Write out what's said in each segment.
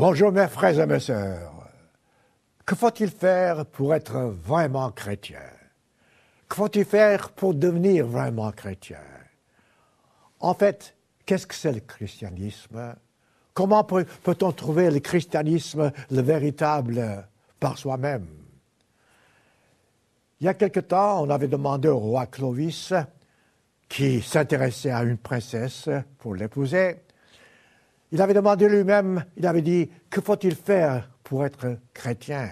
Bonjour mes frères et mes sœurs. Que faut-il faire pour être vraiment chrétien? Que faut-il faire pour devenir vraiment chrétien? En fait, qu'est-ce que c'est le christianisme? Comment peut-on trouver le christianisme, le véritable, par soi-même? Il y a quelque temps, on avait demandé au roi Clovis, qui s'intéressait à une princesse pour l'épouser, il avait demandé lui-même, il avait dit, que faut-il faire pour être chrétien?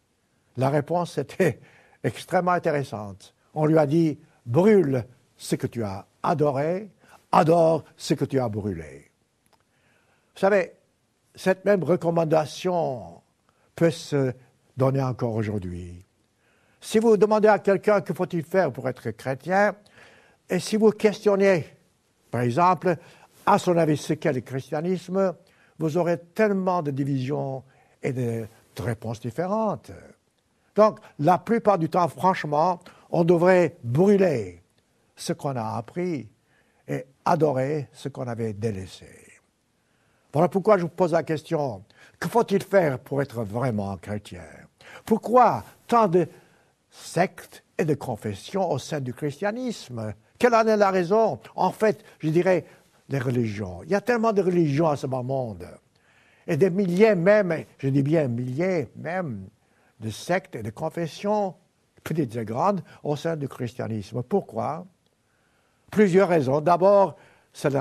La réponse était extrêmement intéressante. On lui a dit, brûle ce que tu as adoré, adore ce que tu as brûlé. Vous savez, cette même recommandation peut se donner encore aujourd'hui. Si vous demandez à quelqu'un que faut-il faire pour être chrétien, et si vous questionnez, par exemple, à son avis, ce qu'est le christianisme, vous aurez tellement de divisions et de réponses différentes. Donc, la plupart du temps, franchement, on devrait brûler ce qu'on a appris et adorer ce qu'on avait délaissé. Voilà pourquoi je vous pose la question, que faut-il faire pour être vraiment chrétien? Pourquoi tant de sectes et de confessions au sein du christianisme? Quelle en est la raison? En fait, je dirais, des religions. Il y a tellement de religions à ce monde. Et des milliers même, je dis bien milliers même, de sectes et de confessions, petites et grandes, au sein du christianisme. Pourquoi? Plusieurs raisons. D'abord, c'est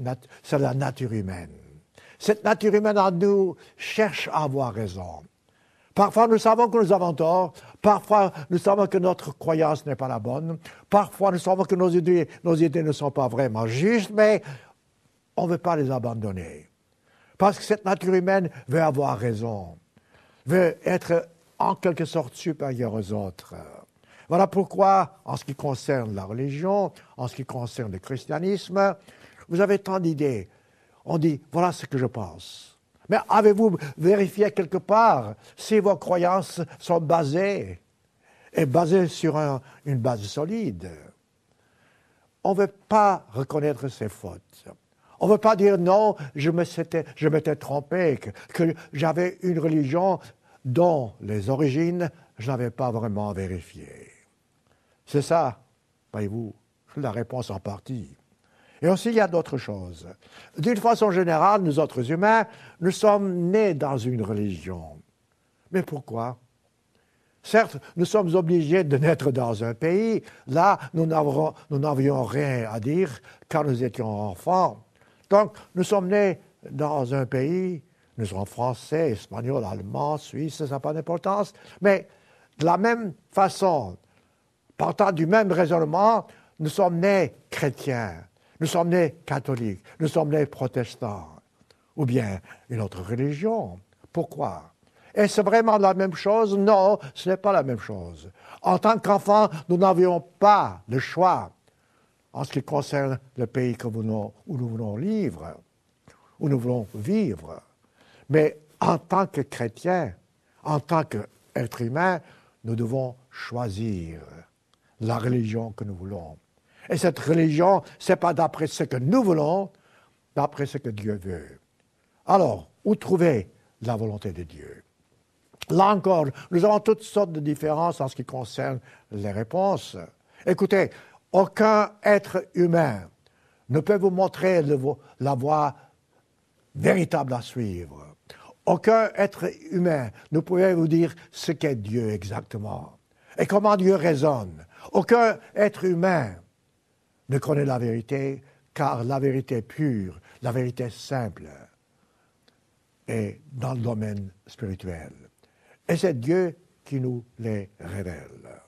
la nature humaine. Cette nature humaine en nous cherche à avoir raison. Parfois, nous savons que nous avons tort. Parfois, nous savons que notre croyance n'est pas la bonne. Parfois, nous savons que nos idées ne sont pas vraiment justes, mais on ne veut pas les abandonner. Parce que cette nature humaine veut avoir raison, veut être en quelque sorte supérieure aux autres. Voilà pourquoi, en ce qui concerne la religion, en ce qui concerne le christianisme, vous avez tant d'idées. On dit, voilà ce que je pense. Mais avez-vous vérifié quelque part si vos croyances sont basées sur une base solide? On ne veut pas reconnaître ses fautes. On ne veut pas dire non, je m'étais trompé, que j'avais une religion dont les origines, je n'avais pas vraiment vérifiées. C'est ça, voyez-vous, la réponse en partie. Et aussi, il y a d'autres choses. D'une façon générale, nous autres humains, nous sommes nés dans une religion. Mais pourquoi? Certes, nous sommes obligés de naître dans un pays. Là, nous n'avions rien à dire quand nous étions enfants. Donc, nous sommes nés dans un pays, nous sommes français, espagnols, allemands, suisses, ça n'a pas d'importance. Mais de la même façon, partant du même raisonnement, nous sommes nés chrétiens. Nous sommes nés catholiques, nous sommes nés protestants, ou bien une autre religion. Pourquoi? Est-ce vraiment la même chose? Non, ce n'est pas la même chose. En tant qu'enfants, nous n'avions pas le choix en ce qui concerne le pays où nous voulons vivre, où nous voulons vivre. Mais en tant que chrétiens, en tant qu'êtres humains, nous devons choisir la religion que nous voulons. Et cette religion, ce n'est pas d'après ce que nous voulons, d'après ce que Dieu veut. Alors, où trouver la volonté de Dieu? Là encore, nous avons toutes sortes de différences en ce qui concerne les réponses. Écoutez, aucun être humain ne peut vous montrer la voie véritable à suivre. Aucun être humain ne peut vous dire ce qu'est Dieu exactement et comment Dieu raisonne. Aucun être humain ne connaît la vérité, car la vérité pure, la vérité simple est dans le domaine spirituel. Et c'est Dieu qui nous les révèle.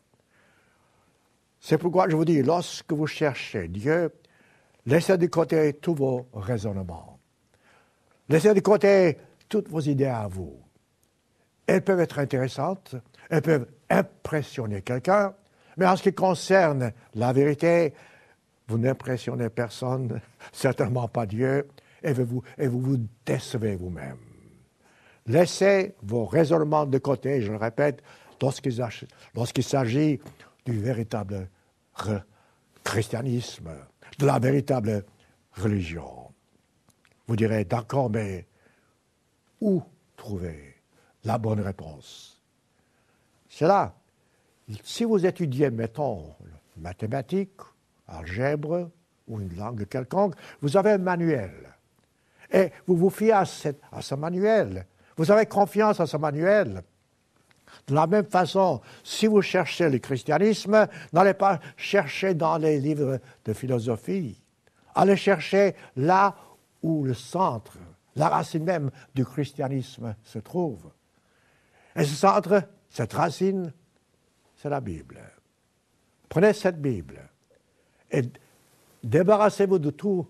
C'est pourquoi je vous dis, lorsque vous cherchez Dieu, laissez de côté tous vos raisonnements. Laissez de côté toutes vos idées à vous. Elles peuvent être intéressantes, elles peuvent impressionner quelqu'un, mais en ce qui concerne la vérité, vous n'impressionnez personne, certainement pas Dieu, et vous vous décevez vous-même. Laissez vos raisonnements de côté, je le répète, lorsqu'il s'agit du véritable christianisme, de la véritable religion. Vous direz, d'accord, mais où trouver la bonne réponse. C'est là. Si vous étudiez, mettons, mathématiques, algèbre ou une langue quelconque, vous avez un manuel. Et vous vous fiez à ce manuel. Vous avez confiance à ce manuel. De la même façon, si vous cherchez le christianisme, n'allez pas chercher dans les livres de philosophie. Allez chercher là où le centre, la racine même du christianisme se trouve. Et ce centre, cette racine, c'est la Bible. Prenez cette Bible et débarrassez-vous de tous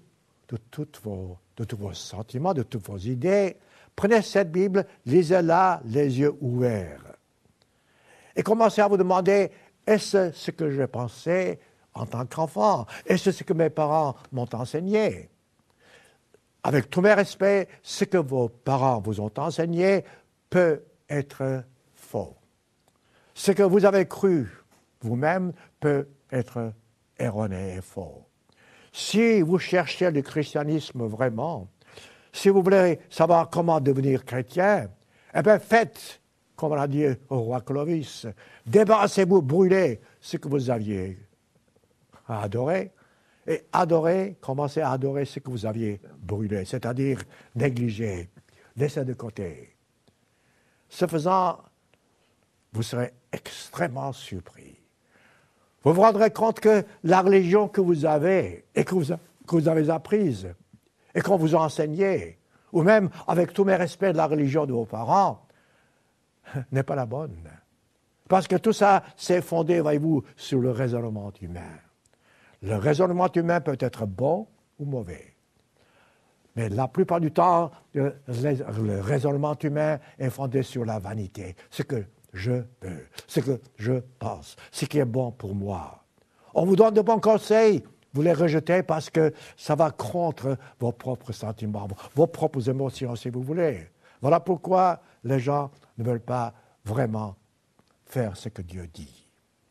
vos sentiments, de toutes vos idées. Prenez cette Bible, lisez-la les yeux ouverts. Et commencez à vous demander, est-ce ce que j'ai pensé en tant qu'enfant? Est-ce ce que mes parents m'ont enseigné? Avec tous mes respects, ce que vos parents vous ont enseigné peut être faux. Ce que vous avez cru vous-même peut être erroné et faux. Si vous cherchez le christianisme vraiment, si vous voulez savoir comment devenir chrétien, eh bien faites, comme on a dit au roi Clovis, débarrassez-vous, brûlez ce que vous aviez adoré, et adorez, commencez à adorer ce que vous aviez brûlé, c'est-à-dire négligé, laissez de côté. Ce faisant, vous serez extrêmement surpris. Vous vous rendrez compte que la religion que vous avez et que vous avez apprise et qu'on vous a enseignée, ou même avec tous mes respects de la religion de vos parents, n'est pas la bonne. Parce que tout ça, c'est fondé, voyez-vous, sur le raisonnement humain. Le raisonnement humain peut être bon ou mauvais. Mais la plupart du temps, le raisonnement humain est fondé sur la vanité. Ce que je veux, ce que je pense, ce qui est bon pour moi. On vous donne de bons conseils, vous les rejetez parce que ça va contre vos propres sentiments, vos propres émotions, si vous voulez. Voilà pourquoi les gens ne veulent pas vraiment faire ce que Dieu dit.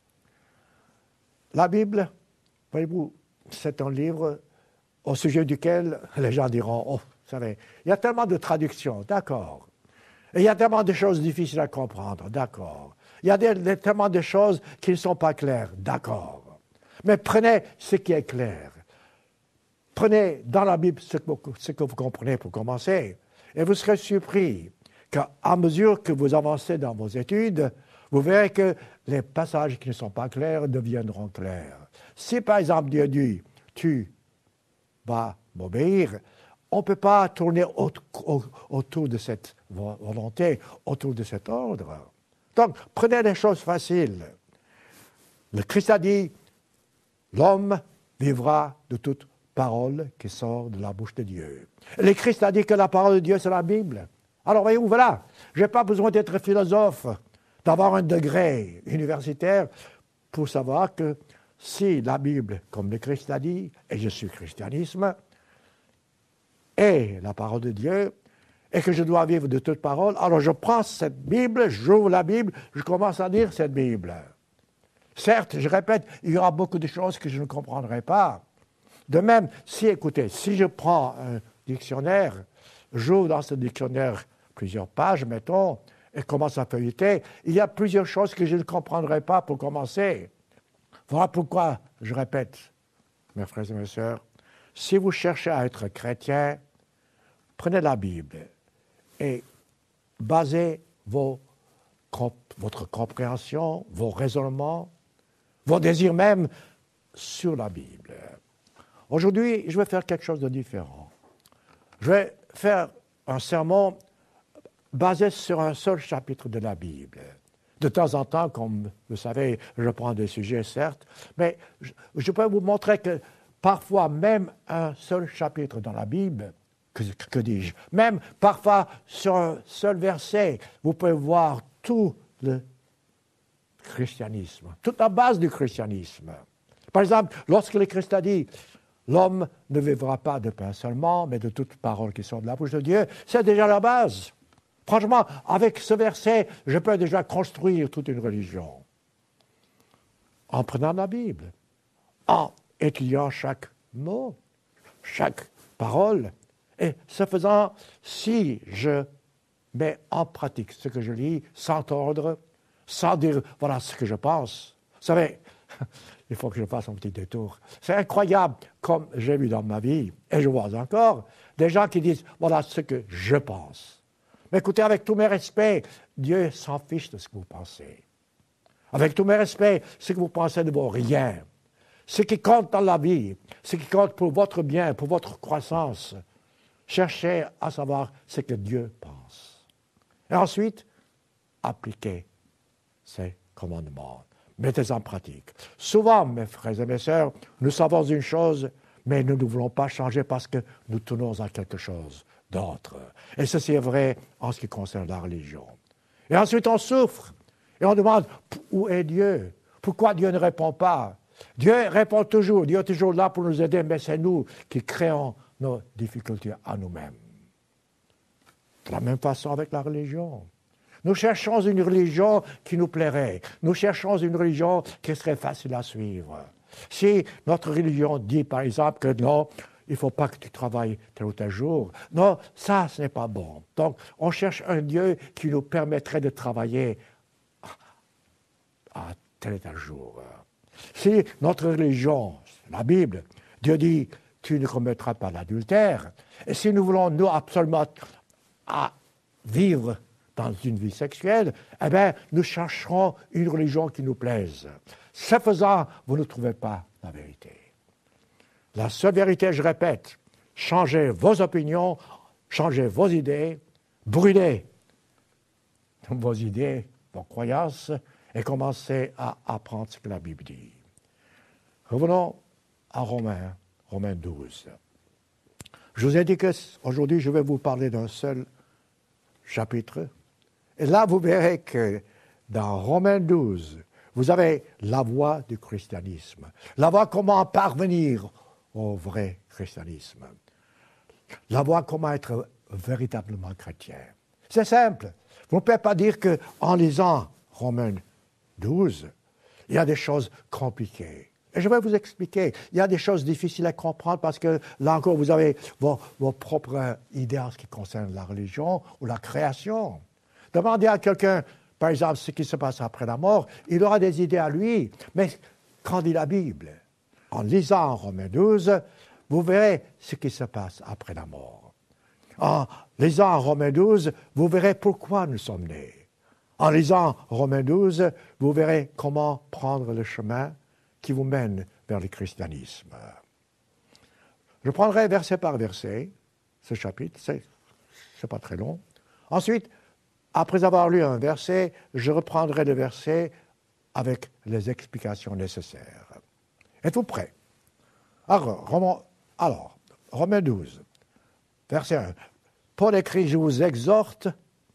La Bible, voyez-vous, c'est un livre au sujet duquel les gens diront, oh, vous savez, il y a tellement de traductions, d'accord. Et il y a tellement de choses difficiles à comprendre, d'accord. Il y a tellement de choses qui ne sont pas claires, d'accord. Mais prenez ce qui est clair. Prenez dans la Bible ce que vous comprenez pour commencer, et vous serez surpris qu'à mesure que vous avancez dans vos études, vous verrez que les passages qui ne sont pas clairs deviendront clairs. Si par exemple Dieu dit, tu vas m'obéir, on ne peut pas tourner autour de cette volonté, autour de cet ordre. Donc, prenez les choses faciles. Le Christ a dit, l'homme vivra de toute parole qui sort de la bouche de Dieu. Le Christ a dit que la parole de Dieu, c'est la Bible. Alors, voyez-vous, voilà, je n'ai pas besoin d'être philosophe, d'avoir un degré universitaire pour savoir que si la Bible, comme le Christ a dit, et je suis christianisme, est la parole de Dieu, et que je dois vivre de toute parole, alors je prends cette Bible, j'ouvre la Bible, je commence à lire cette Bible. Certes, je répète, il y aura beaucoup de choses que je ne comprendrai pas. De même, si je prends un dictionnaire, j'ouvre dans ce dictionnaire plusieurs pages, mettons, et commence à feuilleter, il y a plusieurs choses que je ne comprendrai pas pour commencer. Voilà pourquoi, je répète, mes frères et mes sœurs, si vous cherchez à être chrétien, prenez la Bible et basez votre compréhension, vos raisonnements, vos désirs même sur la Bible. Aujourd'hui, je vais faire quelque chose de différent. Je vais faire un sermon basé sur un seul chapitre de la Bible. De temps en temps, comme vous savez, je prends des sujets, certes, mais je peux vous montrer que parfois, même un seul chapitre dans la Bible, que dis-je, même parfois sur un seul verset, vous pouvez voir tout le christianisme, toute la base du christianisme. Par exemple, lorsque le Christ a dit « L'homme ne vivra pas de pain seulement, mais de toute parole qui sort de la bouche de Dieu », c'est déjà la base. Franchement, avec ce verset, je peux déjà construire toute une religion. En prenant la Bible, en étudiant chaque mot, chaque parole, et ce faisant, si je mais en pratique, ce que je lis, sans tordre, sans dire, voilà ce que je pense. Vous savez, il faut que je fasse un petit détour. C'est incroyable, comme j'ai vu dans ma vie, et je vois encore, des gens qui disent, voilà ce que je pense. Mais écoutez, avec tous mes respects, Dieu s'en fiche de ce que vous pensez. Avec tous mes respects, ce que vous pensez ne vaut rien. Ce qui compte dans la vie, ce qui compte pour votre bien, pour votre croissance, cherchez à savoir ce que Dieu pense. Et ensuite, appliquez ces commandements. Mettez en pratique. Souvent, mes frères et mes sœurs, nous savons une chose, mais nous ne voulons pas changer parce que nous tenons à quelque chose d'autre. Et ceci est vrai en ce qui concerne la religion. Et ensuite, on souffre. Et on demande, où est Dieu? Pourquoi Dieu ne répond pas? Dieu répond toujours. Dieu est toujours là pour nous aider, mais c'est nous qui créons nos difficultés à nous-mêmes. De la même façon avec la religion. Nous cherchons une religion qui nous plairait. Nous cherchons une religion qui serait facile à suivre. Si notre religion dit, par exemple, que non, il ne faut pas que tu travailles tel ou tel jour, non, ça, ce n'est pas bon. Donc, on cherche un Dieu qui nous permettrait de travailler à tel et tel jour. Si notre religion, la Bible, Dieu dit, tu ne commettras pas l'adultère, et si nous voulons, nous, absolument vivre dans une vie sexuelle, eh bien, nous chercherons une religion qui nous plaise. Ce faisant, vous ne trouvez pas la vérité. La seule vérité, je répète, changez vos opinions, changez vos idées, brûlez vos idées, vos croyances, et commencez à apprendre ce que la Bible dit. Revenons à Romains 12. Je vous ai dit qu'aujourd'hui, je vais vous parler d'un seul chapitre. Et là, vous verrez que dans Romains 12, vous avez la voie du christianisme. La voie comment parvenir au vrai christianisme. La voie comment être véritablement chrétien. C'est simple. Vous ne pouvez pas dire qu'en lisant Romains 12, il y a des choses compliquées. Et je vais vous expliquer. Il y a des choses difficiles à comprendre parce que, là encore, vous avez vos propres idées en ce qui concerne la religion ou la création. Demandez à quelqu'un, par exemple, ce qui se passe après la mort, il aura des idées à lui. Mais qu'en dit la Bible? En lisant Romains 12, vous verrez ce qui se passe après la mort. En lisant Romains 12, vous verrez pourquoi nous sommes nés. En lisant Romains 12, vous verrez comment prendre le chemin qui vous mène vers le christianisme. Je prendrai verset par verset ce chapitre, c'est pas très long. Ensuite, après avoir lu un verset, je reprendrai le verset avec les explications nécessaires. Êtes-vous prêts? Alors, Romains 12, verset 1. Paul écrit, je vous exhorte,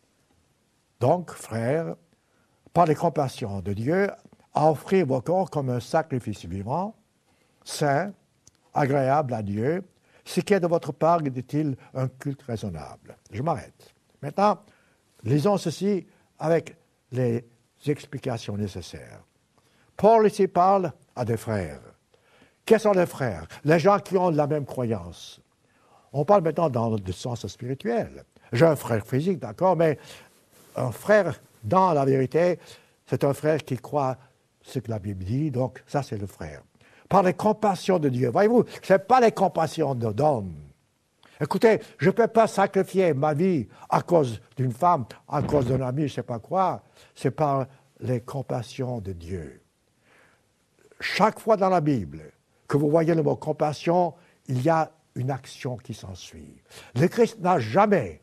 donc, frères, par les compassions de Dieu, à offrir vos corps comme un sacrifice vivant, saint, agréable à Dieu, ce qui est de votre part, dit-il, un culte raisonnable. Je m'arrête. Maintenant, lisons ceci avec les explications nécessaires. Paul ici parle à des frères. Quels sont les frères? Les gens qui ont la même croyance. On parle maintenant dans le sens spirituel. J'ai un frère physique, d'accord, mais un frère, dans la vérité, c'est un frère qui croit ce que la Bible dit, donc ça c'est le frère. Par les compassions de Dieu. Voyez-vous, ce n'est pas les compassions d'hommes. Écoutez, je ne peux pas sacrifier ma vie à cause d'une femme, à cause d'un ami, je ne sais pas quoi. C'est par les compassions de Dieu. Chaque fois dans la Bible que vous voyez le mot compassion, il y a une action qui s'ensuit. Le Christ n'a jamais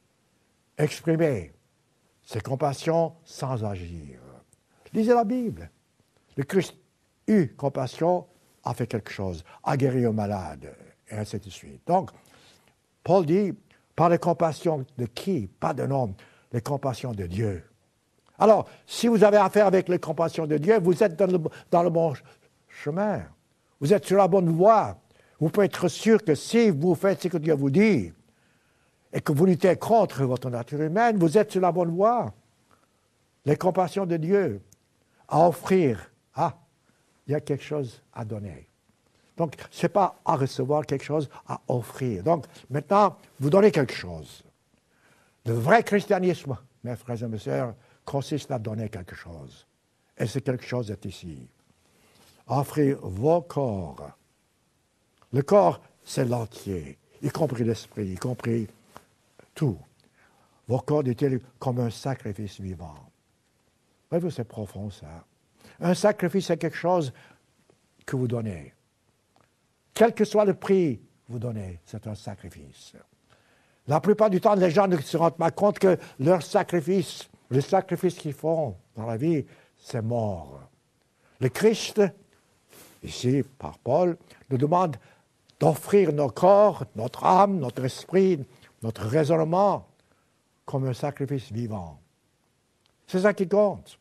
exprimé ses compassions sans agir. Lisez la Bible. Le Christ eut compassion, a fait quelque chose, a guéri un malade, et ainsi de suite. Donc, Paul dit, par les compassions de qui? Pas de nom, les compassions de Dieu. Alors, si vous avez affaire avec les compassions de Dieu, vous êtes dans le bon chemin. Vous êtes sur la bonne voie. Vous pouvez être sûr que si vous faites ce que Dieu vous dit, et que vous luttez contre votre nature humaine, vous êtes sur la bonne voie. Les compassions de Dieu à offrir. Ah, il y a quelque chose à donner. Donc, ce n'est pas à recevoir quelque chose, à offrir. Donc, maintenant, vous donnez quelque chose. Le vrai christianisme, mes frères et mes sœurs, consiste à donner quelque chose. Et ce quelque chose est ici. Offrir vos corps. Le corps, c'est l'entier, y compris l'esprit, y compris tout. Vos corps étaient comme un sacrifice vivant. Voyez-vous, c'est profond ça. Un sacrifice, c'est quelque chose que vous donnez. Quel que soit le prix que vous donnez, c'est un sacrifice. La plupart du temps, les gens ne se rendent pas compte que leur sacrifice, le sacrifice qu'ils font dans la vie, c'est mort. Le Christ, ici par Paul, nous demande d'offrir nos corps, notre âme, notre esprit, notre raisonnement comme un sacrifice vivant. C'est ça qui compte.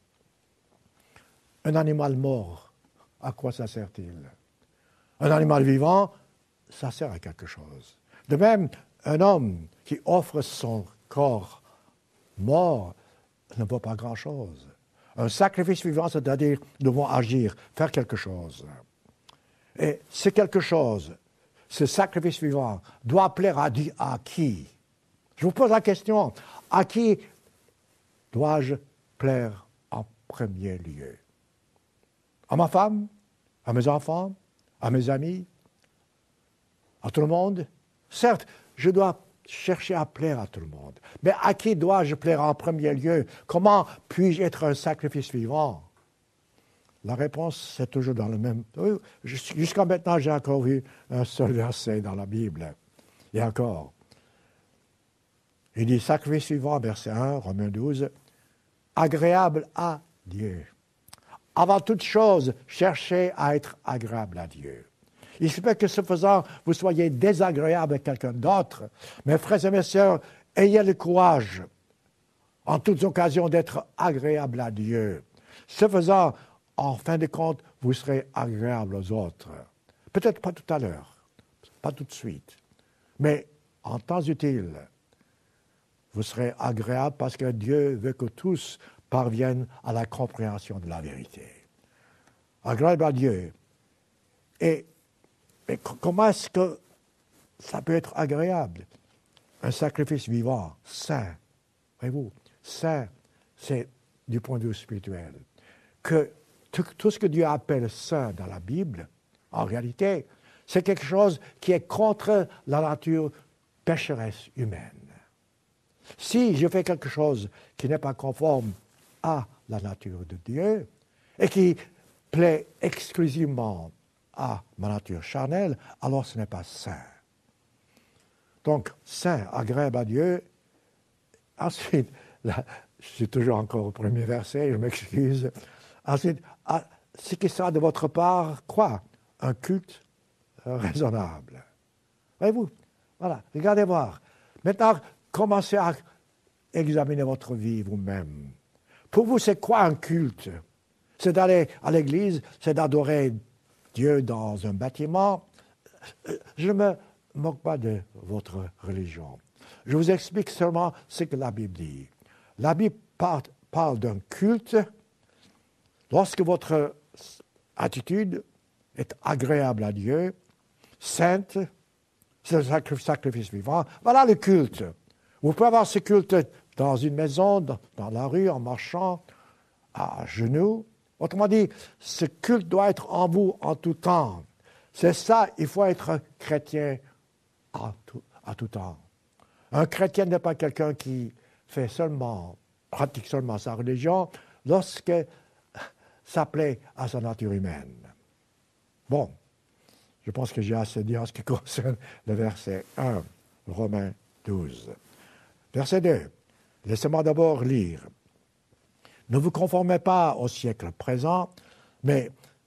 Un animal mort, à quoi ça sert-il? Un animal vivant, ça sert à quelque chose. De même, un homme qui offre son corps mort ne vaut pas grand-chose. Un sacrifice vivant, c'est-à-dire nous devons agir, faire quelque chose. Et c'est quelque chose, ce sacrifice vivant, doit plaire à qui? Je vous pose la question, à qui dois-je plaire en premier lieu? À ma femme? À mes enfants? À mes amis? À tout le monde? Certes, je dois chercher à plaire à tout le monde. Mais à qui dois-je plaire en premier lieu? Comment puis-je être un sacrifice vivant? La réponse, c'est toujours dans le même... Jusqu'à maintenant, j'ai encore vu un seul verset dans la Bible. Et encore. Il dit, sacrifice vivant, verset 1, Romains 12, agréable à Dieu. Avant toute chose, cherchez à être agréable à Dieu. Il se peut que ce faisant, vous soyez désagréable à quelqu'un d'autre. Mes frères et mes sœurs, ayez le courage, en toutes occasions, d'être agréable à Dieu. Ce faisant, en fin de compte, vous serez agréable aux autres. Peut-être pas tout à l'heure, pas tout de suite, mais en temps utile, vous serez agréable parce que Dieu veut que tous parviennent à la compréhension de la vérité. Agréable à Dieu. Et comment est-ce que ça peut être agréable? Un sacrifice vivant, saint. Voyez-vous, saint, c'est du point de vue spirituel. Que tout ce que Dieu appelle saint dans la Bible, en réalité, c'est quelque chose qui est contre la nature pécheresse humaine. Si je fais quelque chose qui n'est pas conforme à la nature de Dieu et qui plaît exclusivement à ma nature charnelle, alors ce n'est pas saint. Donc, saint, agréable à Dieu. Ensuite, là, je suis toujours encore au premier verset, je m'excuse. Ensuite, ce qui sera de votre part, quoi? Un culte raisonnable. Voyez-vous? Voilà, regardez voir. Maintenant, commencez à examiner votre vie vous-même. Pour vous, c'est quoi un culte? C'est d'aller à l'église, c'est d'adorer Dieu dans un bâtiment. Je ne me moque pas de votre religion. Je vous explique seulement ce que la Bible dit. La Bible parle d'un culte lorsque votre attitude est agréable à Dieu, sainte, c'est le sacrifice vivant. Voilà le culte. Vous pouvez avoir ce culte dans une maison, dans la rue, en marchant, à genoux. Autrement dit, ce culte doit être en vous en tout temps. C'est ça, il faut être chrétien à tout temps. Un chrétien n'est pas quelqu'un qui pratique seulement sa religion lorsque ça plaît à sa nature humaine. Bon, je pense que j'ai assez dit en ce qui concerne le verset 1, Romains 12. Verset 2, laissez-moi d'abord lire. Ne vous conformez pas au siècle présent, mais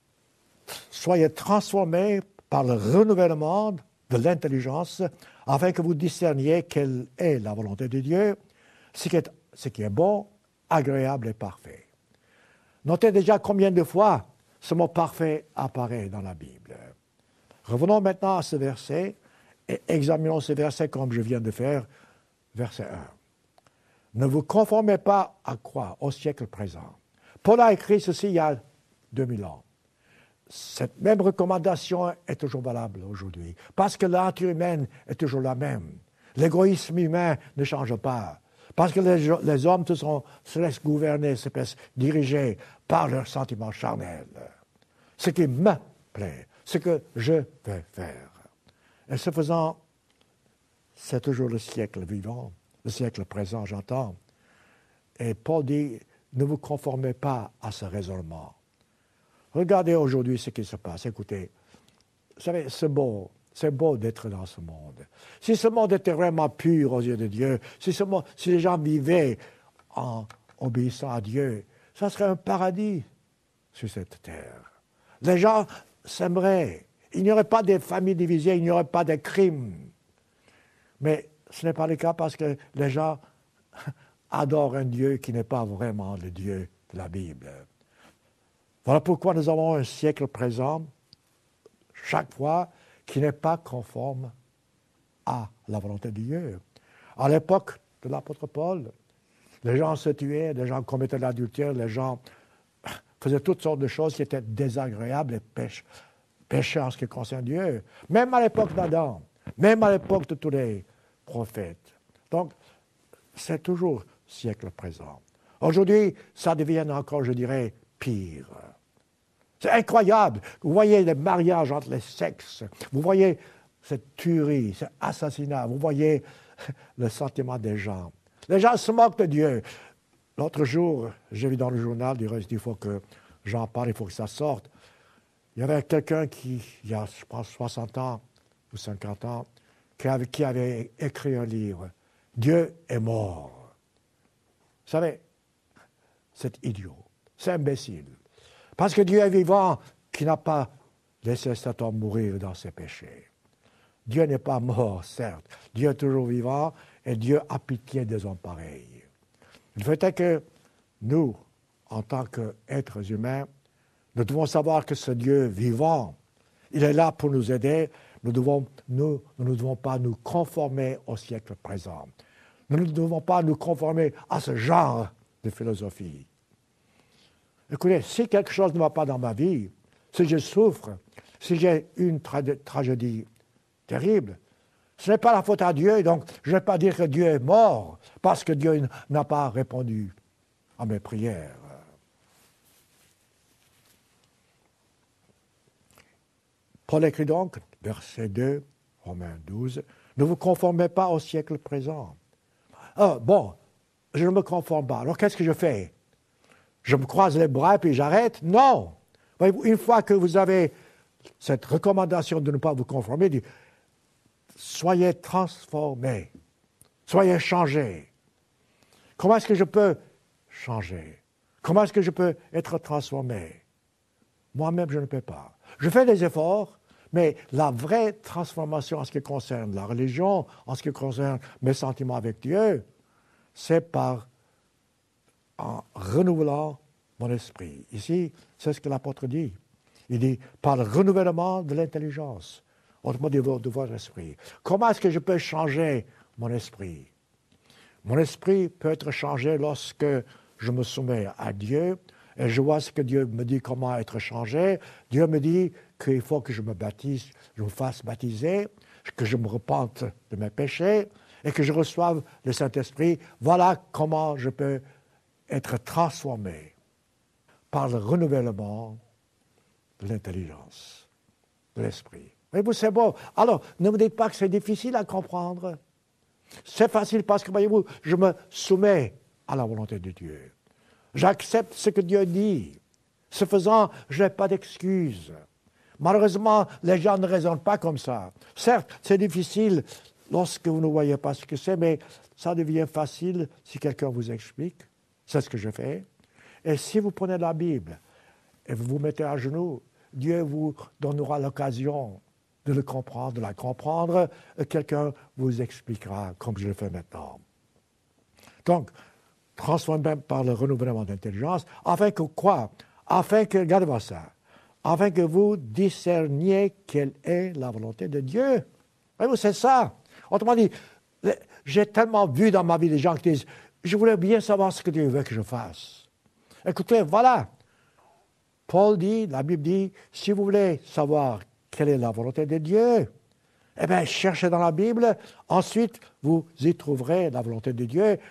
soyez transformés par le renouvellement de l'intelligence, afin que vous discerniez quelle est la volonté de Dieu, ce qui est bon, agréable et parfait. Notez déjà combien de fois ce mot parfait apparaît dans la Bible. Revenons maintenant à ce verset et examinons ce verset comme je viens de faire, verset 1. Ne vous conformez pas à quoi? Au siècle présent. Paul a écrit ceci il y a 2000 ans. Cette même recommandation est toujours valable aujourd'hui, parce que la nature humaine est toujours la même. L'égoïsme humain ne change pas. Parce que les hommes se laissent gouverner, se laissent diriger par leurs sentiments charnels. Ce qui me plaît, ce que je vais faire. Et ce faisant, c'est toujours le siècle vivant, le siècle présent, j'entends. Et Paul dit, ne vous conformez pas à ce raisonnement. Regardez aujourd'hui ce qui se passe. Écoutez, vous savez, c'est beau d'être dans ce monde. Si ce monde était vraiment pur aux yeux de Dieu, si les gens vivaient en obéissant à Dieu, ça serait un paradis sur cette terre. Les gens s'aimeraient. Il n'y aurait pas de familles divisées, il n'y aurait pas de crimes. Mais ce n'est pas le cas parce que les gens adorent un Dieu qui n'est pas vraiment le Dieu de la Bible. Voilà pourquoi nous avons un siècle présent, chaque fois, qui n'est pas conforme à la volonté de Dieu. À l'époque de l'apôtre Paul, les gens se tuaient, les gens commettaient l'adultère, les gens faisaient toutes sortes de choses qui étaient désagréables et péchaient en ce qui concerne Dieu. Même à l'époque d'Adam, même à l'époque de tous les prophètes. Donc, c'est toujours siècle présent. Aujourd'hui, ça devient encore, je dirais, pire. C'est incroyable. Vous voyez les mariages entre les sexes. Vous voyez cette tuerie, cet assassinat. Vous voyez le sentiment des gens. Les gens se moquent de Dieu. L'autre jour, j'ai vu dans le journal, du reste, il faut que j'en parle, il faut que ça sorte. Il y avait quelqu'un qui, il y a, je pense, 60 ans ou 50 ans, qui avait écrit un livre. Dieu est mort. Vous savez, c'est idiot, c'est imbécile. Parce que Dieu est vivant, qui n'a pas laissé cet homme mourir dans ses péchés. Dieu n'est pas mort, certes. Dieu est toujours vivant et Dieu a pitié des hommes pareils. Le fait est que nous, en tant qu'êtres humains, nous devons savoir que ce Dieu vivant, il est là pour nous aider. Nous ne devons pas nous conformer au siècle présent. Nous ne devons pas nous conformer à ce genre de philosophie. Écoutez, si quelque chose ne va pas dans ma vie, si je souffre, si j'ai une tragédie terrible, ce n'est pas la faute à Dieu, donc je ne vais pas dire que Dieu est mort parce que Dieu n'a pas répondu à mes prières. Paul écrit donc, verset 2, Romains 12, « Ne vous conformez pas au siècle présent. » Ah, bon, je ne me conforme pas. Alors qu'est-ce que je fais? Je me croise les bras et puis j'arrête? Non. Voyez-vous, une fois que vous avez cette recommandation de ne pas vous conformer, dit, soyez transformés, soyez changés. Comment est-ce que je peux changer? Comment est-ce que je peux être transformé? Moi-même, je ne peux pas. Je fais des efforts, mais la vraie transformation en ce qui concerne la religion, en ce qui concerne mes sentiments avec Dieu, c'est en renouvelant mon esprit. Ici, c'est ce que l'apôtre dit. Il dit, par le renouvellement de l'intelligence, autrement dit, de votre esprit. Comment est-ce que je peux changer mon esprit? Mon esprit peut être changé lorsque je me soumets à Dieu et je vois ce que Dieu me dit comment être changé. Dieu me dit qu'il faut que je me baptise, je me fasse baptiser, que je me repente de mes péchés et que je reçoive le Saint-Esprit. Voilà comment je peux être transformé par le renouvellement de l'intelligence, de l'esprit. Voyez-vous, c'est beau. Alors, ne me dites pas que c'est difficile à comprendre. C'est facile parce que, voyez-vous, je me soumets à la volonté de Dieu. J'accepte ce que Dieu dit. Ce faisant, je n'ai pas d'excuses. Malheureusement, les gens ne raisonnent pas comme ça. Certes, c'est difficile lorsque vous ne voyez pas ce que c'est, mais ça devient facile si quelqu'un vous explique. C'est ce que je fais. Et si vous prenez la Bible et vous vous mettez à genoux, Dieu vous donnera l'occasion de le comprendre, de la comprendre, et quelqu'un vous expliquera comme je le fais maintenant. Donc, transformez par le renouvellement d'intelligence, afin que quoi? Afin que, regardez-moi ça, afin que vous discerniez quelle est la volonté de Dieu. Voyez-vous, c'est ça. Autrement dit, j'ai tellement vu dans ma vie des gens qui disent, je voulais bien savoir ce que Dieu veut que je fasse. Écoutez, voilà. Paul dit, la Bible dit, si vous voulez savoir quelle est la volonté de Dieu, eh bien, cherchez dans la Bible. Ensuite, vous y trouverez la volonté de Dieu.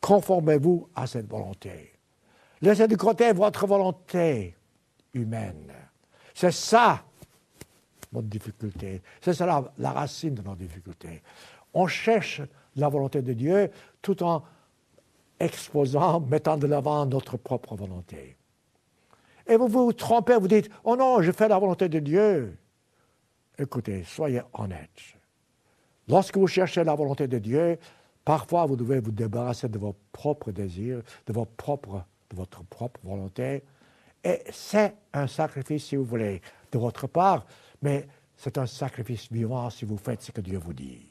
conformez-vous à cette volonté. Laissez de côté votre volonté humaine. C'est ça notre difficulté. C'est ça la racine de notre difficulté. On cherche la volonté de Dieu tout en exposant, mettant de l'avant notre propre volonté. Et vous vous trompez, vous dites, oh non, je fais la volonté de Dieu. Écoutez, soyez honnêtes. Lorsque vous cherchez la volonté de Dieu, parfois vous devez vous débarrasser de vos propres désirs, de votre propre volonté. Et c'est un sacrifice, si vous voulez, de votre part, mais c'est un sacrifice vivant si vous faites ce que Dieu vous dit.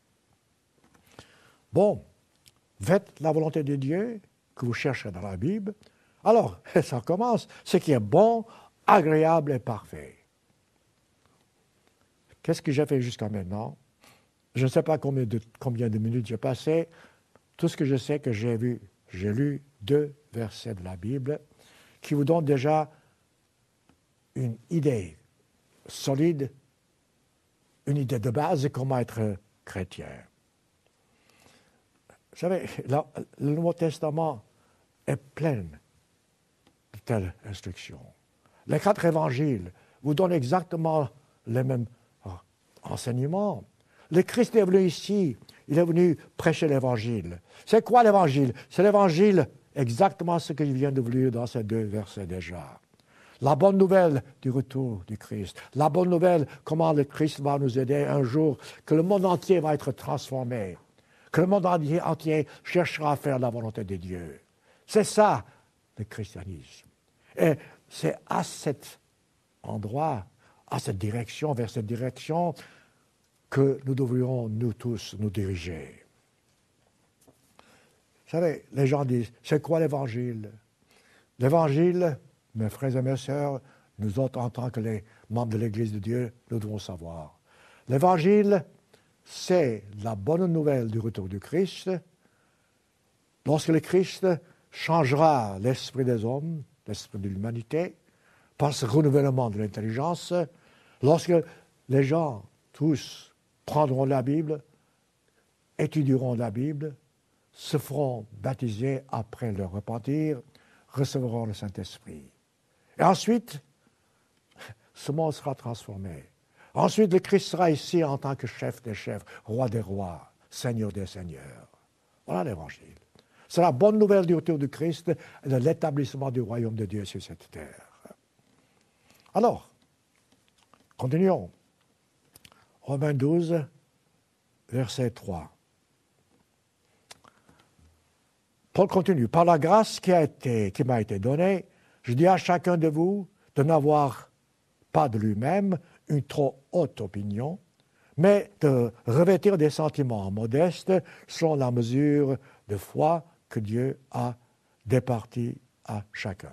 Bon, faites la volonté de Dieu que vous cherchez dans la Bible. Alors, ça commence, ce qui est bon, agréable et parfait. Qu'est-ce que j'ai fait jusqu'à maintenant? Je ne sais pas combien de minutes j'ai passé. Tout ce que je sais que j'ai lu 2 versets de la Bible qui vous donnent déjà une idée solide, une idée de base de comment être chrétien. Vous savez, le Nouveau Testament est plein de telles instructions. Les 4 évangiles vous donnent exactement les mêmes enseignements. Le Christ est venu ici, il est venu prêcher l'Évangile. C'est quoi l'Évangile? C'est l'Évangile, exactement ce que je viens de vous lire dans ces 2 versets déjà. La bonne nouvelle du retour du Christ. La bonne nouvelle, comment le Christ va nous aider un jour, que le monde entier va être transformé, que le monde entier cherchera à faire la volonté de Dieu. C'est ça, le christianisme. Et c'est à cet endroit, à cette direction, vers cette direction, que nous devrions, nous tous, nous diriger. Vous savez, les gens disent, c'est quoi l'Évangile? L'Évangile, mes frères et mes sœurs, nous autres, en tant que les membres de l'Église de Dieu, nous devons savoir. L'Évangile, c'est la bonne nouvelle du retour du Christ. Lorsque le Christ changera l'esprit des hommes, l'esprit de l'humanité, par ce renouvellement de l'intelligence, lorsque les gens, tous, prendront la Bible, étudieront la Bible, se feront baptiser après leur repentir, recevront le Saint-Esprit. Et ensuite, ce monde sera transformé. Ensuite, le Christ sera ici en tant que chef des chefs, roi des rois, seigneur des seigneurs. Voilà l'Évangile. C'est la bonne nouvelle du retour du Christ et de l'établissement du royaume de Dieu sur cette terre. Alors, continuons. Romains 12, verset 3. Paul continue. Par la grâce qui m'a été donnée, je dis à chacun de vous de n'avoir pas de lui-même une trop haute opinion, mais de revêtir des sentiments modestes selon la mesure de foi que Dieu a départie à chacun.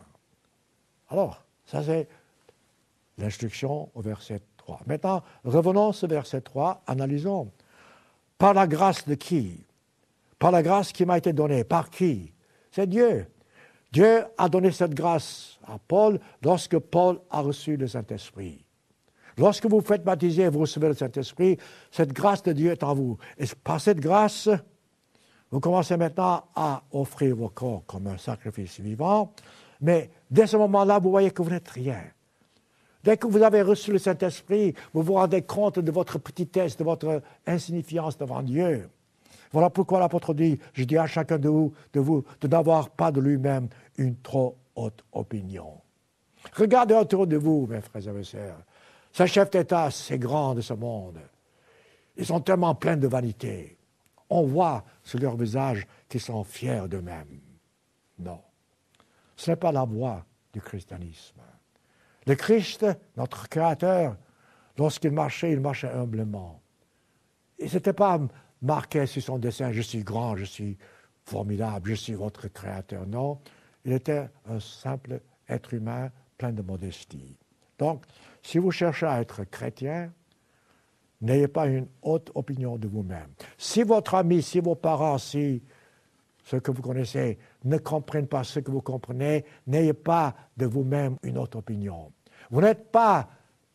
Alors, ça c'est l'instruction au verset 3. Maintenant, revenons à ce verset 3, analysons. Par la grâce de qui? Par la grâce qui m'a été donnée. Par qui? C'est Dieu. Dieu a donné cette grâce à Paul lorsque Paul a reçu le Saint-Esprit. Lorsque vous faites baptiser et vous recevez le Saint-Esprit, cette grâce de Dieu est en vous. Et par cette grâce, vous commencez maintenant à offrir vos corps comme un sacrifice vivant. Mais dès ce moment-là, vous voyez que vous n'êtes rien. Dès que vous avez reçu le Saint-Esprit, vous vous rendez compte de votre petitesse, de votre insignifiance devant Dieu. Voilà pourquoi l'apôtre dit, je dis à chacun de vous de n'avoir pas de lui-même une trop haute opinion. Regardez autour de vous, mes frères et mes sœurs. Ces chefs d'État, ces grands de ce monde, ils sont tellement pleins de vanité. On voit sur leur visage qu'ils sont fiers d'eux-mêmes. Non, ce n'est pas la voie du christianisme. Le Christ, notre Créateur, lorsqu'il marchait, il marchait humblement. Il n'était pas marqué sur son dessin, je suis grand, je suis formidable, je suis votre Créateur. Non, il était un simple être humain plein de modestie. Donc, si vous cherchez à être chrétien, n'ayez pas une haute opinion de vous-même. Si votre ami, si vos parents, si ceux que vous connaissez ne comprennent pas ce que vous comprenez, n'ayez pas de vous-même une haute opinion. Vous n'êtes pas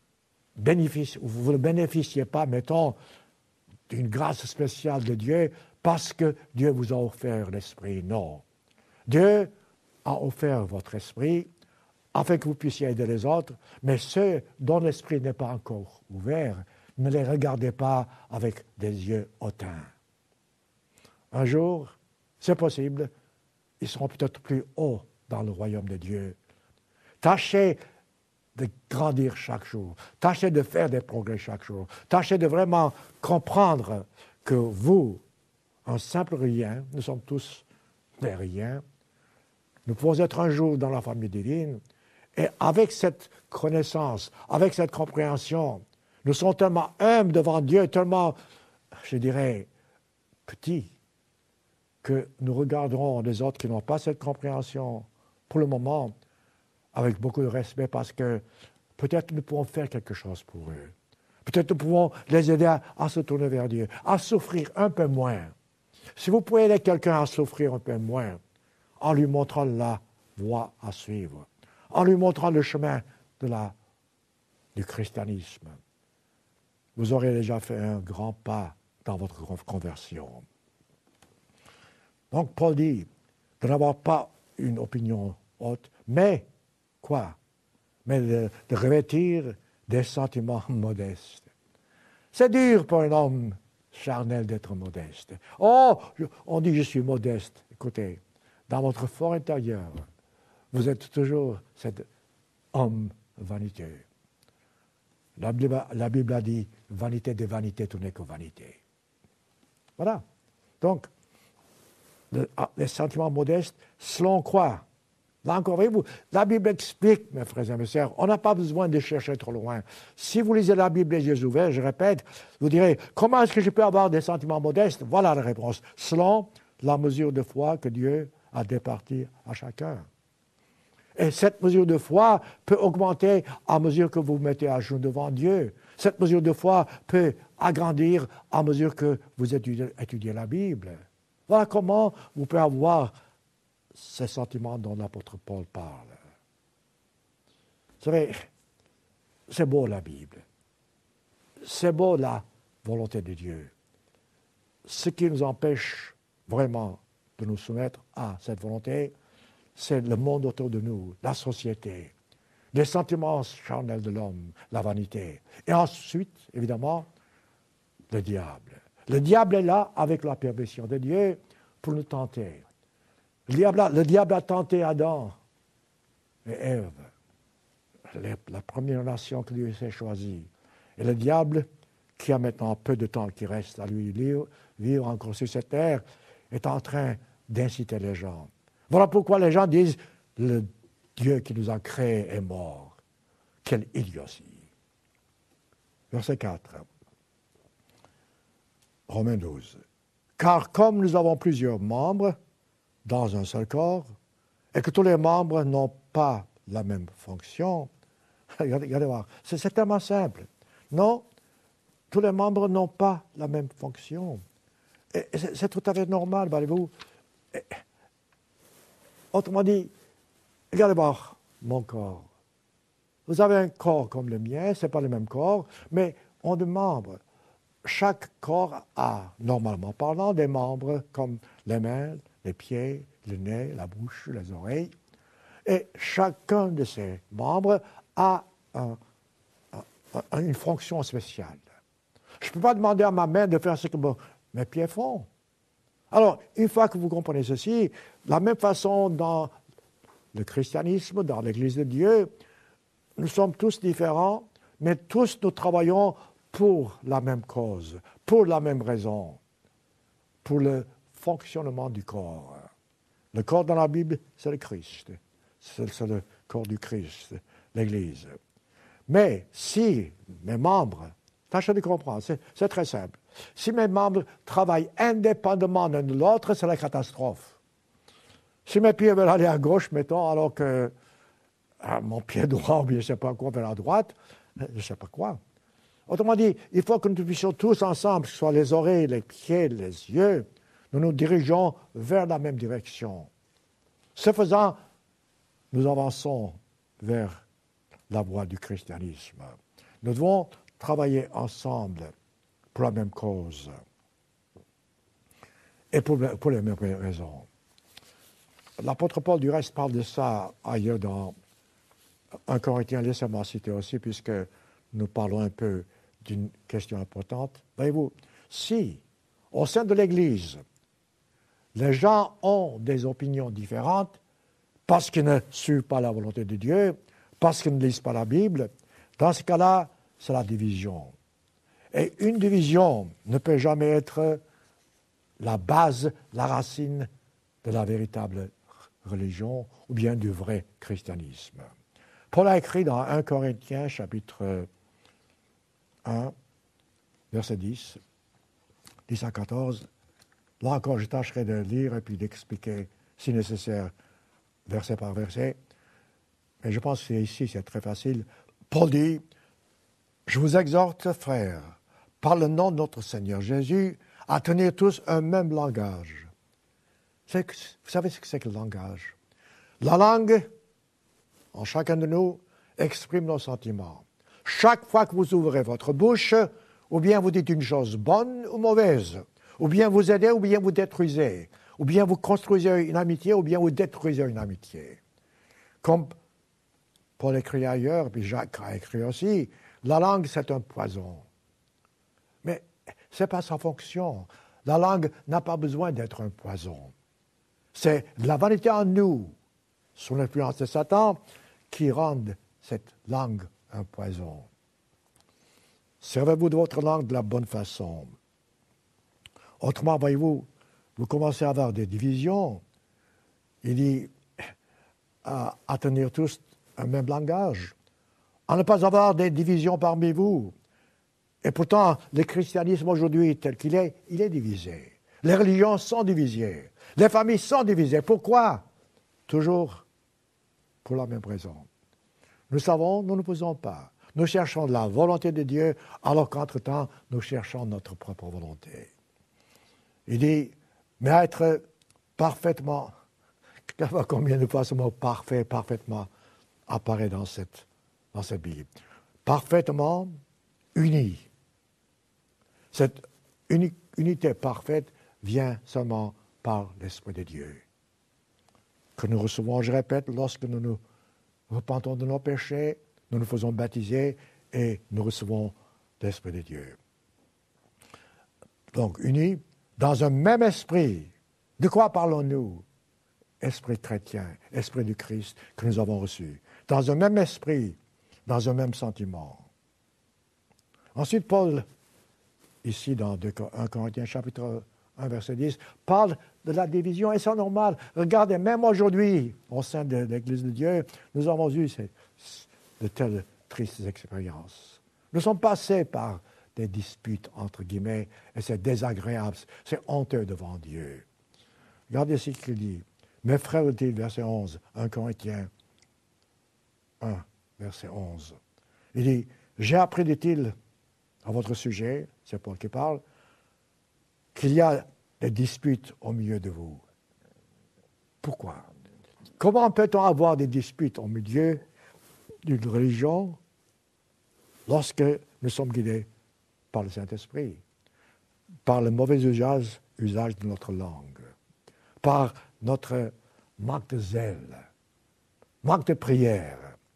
vous ne bénéficiez pas, mettons, d'une grâce spéciale de Dieu parce que Dieu vous a offert l'Esprit. Non. Dieu a offert votre esprit afin que vous puissiez aider les autres, mais ceux dont l'esprit n'est pas encore ouvert, ne les regardez pas avec des yeux hautains. Un jour, c'est possible, ils seront peut-être plus hauts dans le royaume de Dieu. Tâchez de grandir chaque jour. Tâchez de faire des progrès chaque jour. Tâchez de vraiment comprendre que vous, un simple rien, nous sommes tous des riens, nous pouvons être un jour dans la famille divine, et avec cette connaissance, avec cette compréhension, nous sommes tellement humbles devant Dieu, tellement, je dirais, petits, que nous regarderons les autres qui n'ont pas cette compréhension, pour le moment, avec beaucoup de respect, parce que peut-être nous pouvons faire quelque chose pour eux. Peut-être nous pouvons les aider à se tourner vers Dieu, à souffrir un peu moins. Si vous pouvez aider quelqu'un à souffrir un peu moins, en lui montrant la voie à suivre, en lui montrant le chemin du christianisme, vous aurez déjà fait un grand pas dans votre conversion. Donc Paul dit de n'avoir pas une opinion haute, mais quoi? Mais de revêtir des sentiments modestes. C'est dur pour un homme charnel d'être modeste. Oh, on dit je suis modeste. Écoutez, dans votre fort intérieur, vous êtes toujours cet homme vaniteux. La Bible a dit, vanité des vanités, tout n'est que vanité. Voilà. Donc, les sentiments modestes, selon quoi? Là encore, voyez-vous, la Bible explique, mes frères et mes sœurs, on n'a pas besoin de chercher trop loin. Si vous lisez la Bible les yeux ouverts, je répète, vous direz, comment est-ce que je peux avoir des sentiments modestes? Voilà la réponse. Selon la mesure de foi que Dieu a départie à chacun. Et cette mesure de foi peut augmenter à mesure que vous vous mettez à genoux devant Dieu. Cette mesure de foi peut agrandir à mesure que vous étudiez la Bible. Voilà comment vous pouvez avoir ces sentiments dont l'apôtre Paul parle. Vous savez, c'est beau la Bible. C'est beau la volonté de Dieu. Ce qui nous empêche vraiment de nous soumettre à cette volonté, c'est le monde autour de nous, la société, les sentiments charnels de l'homme, la vanité. Et ensuite, évidemment, le diable. Le diable est là avec la permission de Dieu pour nous tenter. Le diable a tenté Adam et Ève, la première nation que Dieu s'est choisie. Et le diable, qui a maintenant peu de temps qui reste à lui vivre encore sur cette terre, est en train d'inciter les gens. Voilà pourquoi les gens disent « Le Dieu qui nous a créés est mort ». Quelle idiotie. Verset 4. Romains 12. Car comme nous avons plusieurs membres dans un seul corps, et que tous les membres n'ont pas la même fonction, regardez voir, c'est tellement simple. Non, tous les membres n'ont pas la même fonction. Et c'est tout à fait normal, voyez-vous. Autrement dit, regardez voir mon corps. Vous avez un corps comme le mien, ce n'est pas le même corps, mais on a des membres. Chaque corps a, normalement parlant, des membres comme les mains, les pieds, le nez, la bouche, les oreilles. Et chacun de ces membres a une fonction spéciale. Je ne peux pas demander à ma main de faire ce que mes pieds font. Alors, une fois que vous comprenez ceci, de la même façon dans le christianisme, dans l'Église de Dieu, nous sommes tous différents, mais tous nous travaillons pour la même cause, pour la même raison, pour le fonctionnement du corps. Le corps dans la Bible, c'est le Christ. C'est le corps du Christ, l'Église. Mais si mes membres, tâchez de comprendre, c'est très simple. Si mes membres travaillent indépendamment l'un de l'autre, c'est la catastrophe. Si mes pieds veulent aller à gauche, mettons, alors que mon pied droit, ou bien je ne sais pas quoi, vers la droite, je ne sais pas quoi. Autrement dit, il faut que nous puissions tous ensemble, que ce soit les oreilles, les pieds, les yeux, nous nous dirigeons vers la même direction. Ce faisant, nous avançons vers la voie du christianisme. Nous devons travailler ensemble pour la même cause. et pour les mêmes raisons. L'apôtre Paul, du reste, parle de ça ailleurs dans 1 Corinthiens. Laissez-moi citer aussi, puisque nous parlons un peu d'une question importante. Voyez-vous, si, au sein de l'Église, les gens ont des opinions différentes parce qu'ils ne suivent pas la volonté de Dieu, parce qu'ils ne lisent pas la Bible, dans ce cas-là, c'est la division. Et une division ne peut jamais être la base, la racine de la véritable religion ou bien du vrai christianisme. Paul a écrit dans 1 Corinthiens, chapitre 1, verset 10 à 14. Là encore, je tâcherai de lire et puis d'expliquer, si nécessaire, verset par verset. Mais je pense que ici, c'est très facile. Paul dit, « Je vous exhorte, frères, par le nom de notre Seigneur Jésus, à tenir tous un même langage. » Vous savez ce que c'est que le langage? La langue, en chacun de nous, exprime nos sentiments. Chaque fois que vous ouvrez votre bouche, ou bien vous dites une chose bonne ou mauvaise, ou bien vous aidez, ou bien vous détruisez, ou bien vous construisez une amitié, ou bien vous détruisez une amitié. Comme Paul écrit ailleurs, puis Jacques a écrit aussi, la langue, c'est un poison. Mais ce n'est pas sa fonction. La langue n'a pas besoin d'être un poison. C'est la vanité en nous, sous l'influence de Satan, qui rend cette langue un poison. Servez-vous de votre langue de la bonne façon. Autrement, voyez-vous, vous commencez à avoir des divisions. Il dit à tenir tous un même langage, à ne pas avoir des divisions parmi vous. Et pourtant, le christianisme aujourd'hui, tel qu'il est, il est divisé. Les religions sont divisées. Les familles sont divisées. Pourquoi? Toujours pour la même raison. Nous savons, nous ne faisons pas. Nous cherchons la volonté de Dieu, alors qu'entre-temps, nous cherchons notre propre volonté. Il dit, mais être parfaitement, combien de fois ce mot parfait, parfaitement, apparaît dans cette Bible. Parfaitement unis. Cette unité parfaite vient seulement par l'Esprit de Dieu. Que nous recevons, je répète, lorsque nous nous repentons de nos péchés, nous nous faisons baptiser et nous recevons l'Esprit de Dieu. Donc, unis dans un même esprit. De quoi parlons-nous? Esprit chrétien, esprit du Christ que nous avons reçu. Dans un même esprit, dans un même sentiment. Ensuite, Paul, ici dans 1 Corinthiens chapitre 1, verset 10, parle de la division, et c'est normal. Regardez, même aujourd'hui, au sein de l'Église de Dieu, nous avons eu de telles tristes expériences. Nous sommes passés par des disputes, entre guillemets, et c'est désagréable, c'est honteux devant Dieu. Regardez ce qu'il dit. Mes frères, dit verset 11, 1 Corinthiens 1, verset 11. Il dit, j'ai appris, dit-il, à votre sujet, c'est Paul qui parle, qu'il y a des disputes au milieu de vous. Pourquoi? Comment peut-on avoir des disputes au milieu d'une religion lorsque nous sommes guidés par le Saint-Esprit, par le mauvais usage de notre langue, par notre manque de zèle, manque de prière?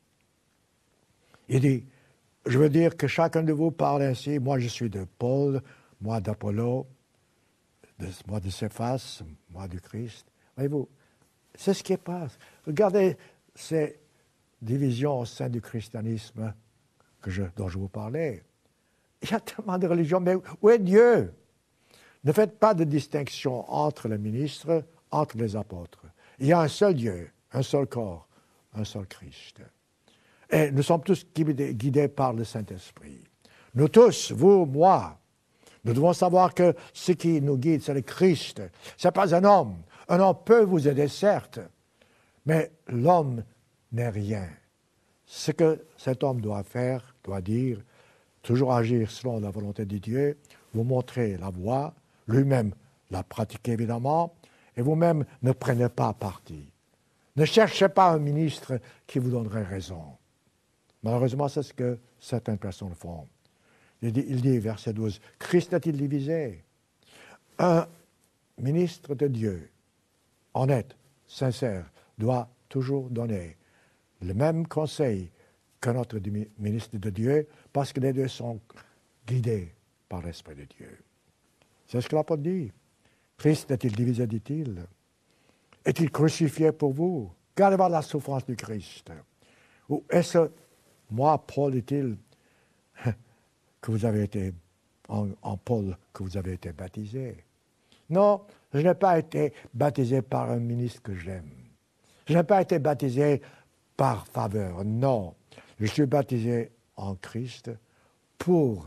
Il dit, je veux dire que chacun de vous parle ainsi, moi je suis de Paul, moi d'Apollo, moi de Céphas, moi du Christ. Voyez-vous, c'est ce qui passe. Regardez ces divisions au sein du christianisme dont je vous parlais. Il y a tellement de religions, mais où est Dieu? Ne faites pas de distinction entre les ministres, entre les apôtres. Il y a un seul Dieu, un seul corps, un seul Christ. Et nous sommes tous guidés par le Saint-Esprit. Nous tous, vous, moi, nous devons savoir que ce qui nous guide, c'est le Christ. Ce n'est pas un homme. Un homme peut vous aider, certes, mais l'homme n'est rien. Ce que cet homme doit faire, doit dire, toujours agir selon la volonté de Dieu, vous montrer la voie, lui-même la pratiquer évidemment, et vous-même ne prenez pas parti. Ne cherchez pas un ministre qui vous donnerait raison. Malheureusement, c'est ce que certaines personnes font. Il dit, verset 12, Christ est-il divisé? Un ministre de Dieu, honnête, sincère, doit toujours donner le même conseil que notre ministre de Dieu, parce que les deux sont guidés par l'Esprit de Dieu. C'est ce que l'apôtre dit. Christ est-il divisé, dit-il? Est-il crucifié pour vous? Qu'allez voir la souffrance du Christ? Ou est-ce, moi, Paul, dit-il, que vous avez été, en Paul, que vous avez été baptisé? Non, je n'ai pas été baptisé par un ministre que j'aime. Je n'ai pas été baptisé par faveur. Non, je suis baptisé en Christ pour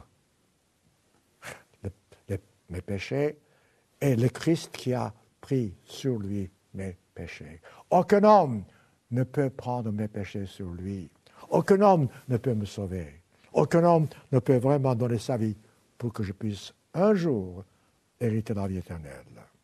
mes péchés et le Christ qui a pris sur lui mes péchés. Aucun homme ne peut prendre mes péchés sur lui. Aucun homme ne peut me sauver. Aucun homme ne peut vraiment donner sa vie pour que je puisse un jour hériter la vie éternelle.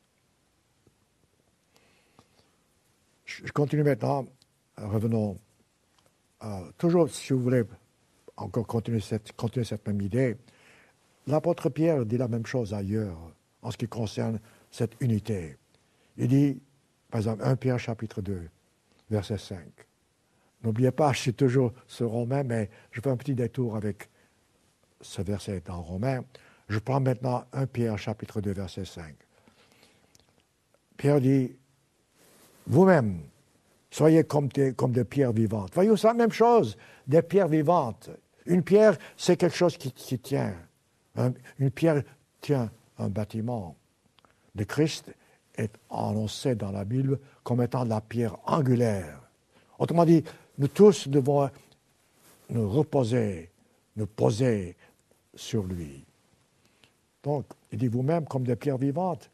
Je continue maintenant. Revenons. Toujours, si vous voulez encore continuer cette même idée, l'apôtre Pierre dit la même chose ailleurs en ce qui concerne cette unité. Il dit, par exemple, 1 Pierre chapitre 2, verset 5. N'oubliez pas, je suis toujours sur Romain, mais je fais un petit détour avec ce verset en Romain. Je prends maintenant 1 Pierre chapitre 2, verset 5. Pierre dit, vous-même, soyez comme des pierres vivantes. Voyez, c'est la même chose, des pierres vivantes. Une pierre, c'est quelque chose qui tient. Une pierre tient un bâtiment. Le Christ est annoncé dans la Bible comme étant la pierre angulaire. Autrement dit, nous tous devons nous reposer, nous poser sur lui. Donc, il dit vous-même comme des pierres vivantes,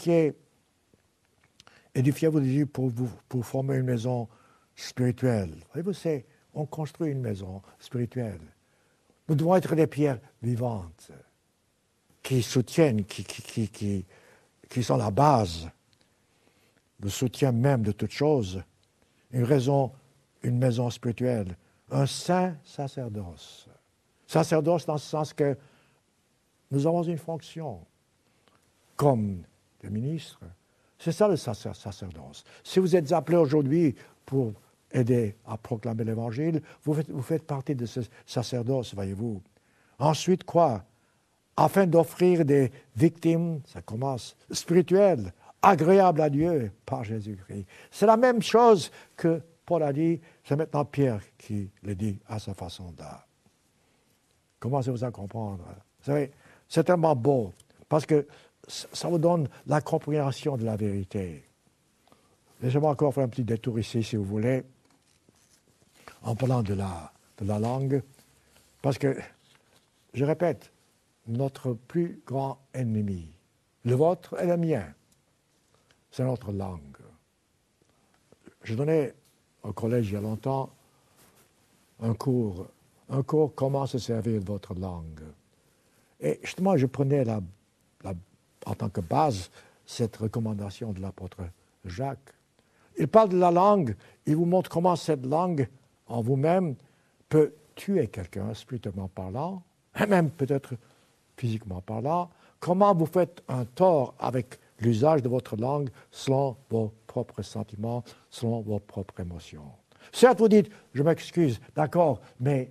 édifiez-vous pour former une maison spirituelle. Voyez-vous, on construit une maison spirituelle. Nous devons être des pierres vivantes qui soutiennent, qui sont la base, le soutien même de toute chose. Une maison spirituelle, un saint sacerdoce. Sacerdoce dans ce sens que nous avons une fonction comme des ministres. C'est ça le sacerdoce. Si vous êtes appelés aujourd'hui pour aider à proclamer l'Évangile, vous faites partie de ce sacerdoce, voyez-vous. Ensuite, quoi? Afin d'offrir des victimes, ça commence, spirituelles, agréables à Dieu par Jésus-Christ. C'est la même chose que Paul a dit, c'est maintenant Pierre qui le dit à sa façon là. Commencez-vous à comprendre. Vous savez, c'est tellement beau, parce que ça vous donne la compréhension de la vérité. Laissez-moi encore faire un petit détour ici, si vous voulez, en parlant de la langue, parce que, je répète, notre plus grand ennemi, le vôtre et le mien, c'est notre langue. Je donnais au collège il y a longtemps un cours comment se servir de votre langue. Et justement, je prenais en tant que base cette recommandation de l'apôtre Jacques. Il parle de la langue, il vous montre comment cette langue en vous-même peut tuer quelqu'un, spirituellement parlant, et même peut-être physiquement parlant, comment vous faites un tort avec l'usage de votre langue selon vos propres sentiments, selon vos propres émotions. Certes, vous dites, je m'excuse, d'accord, mais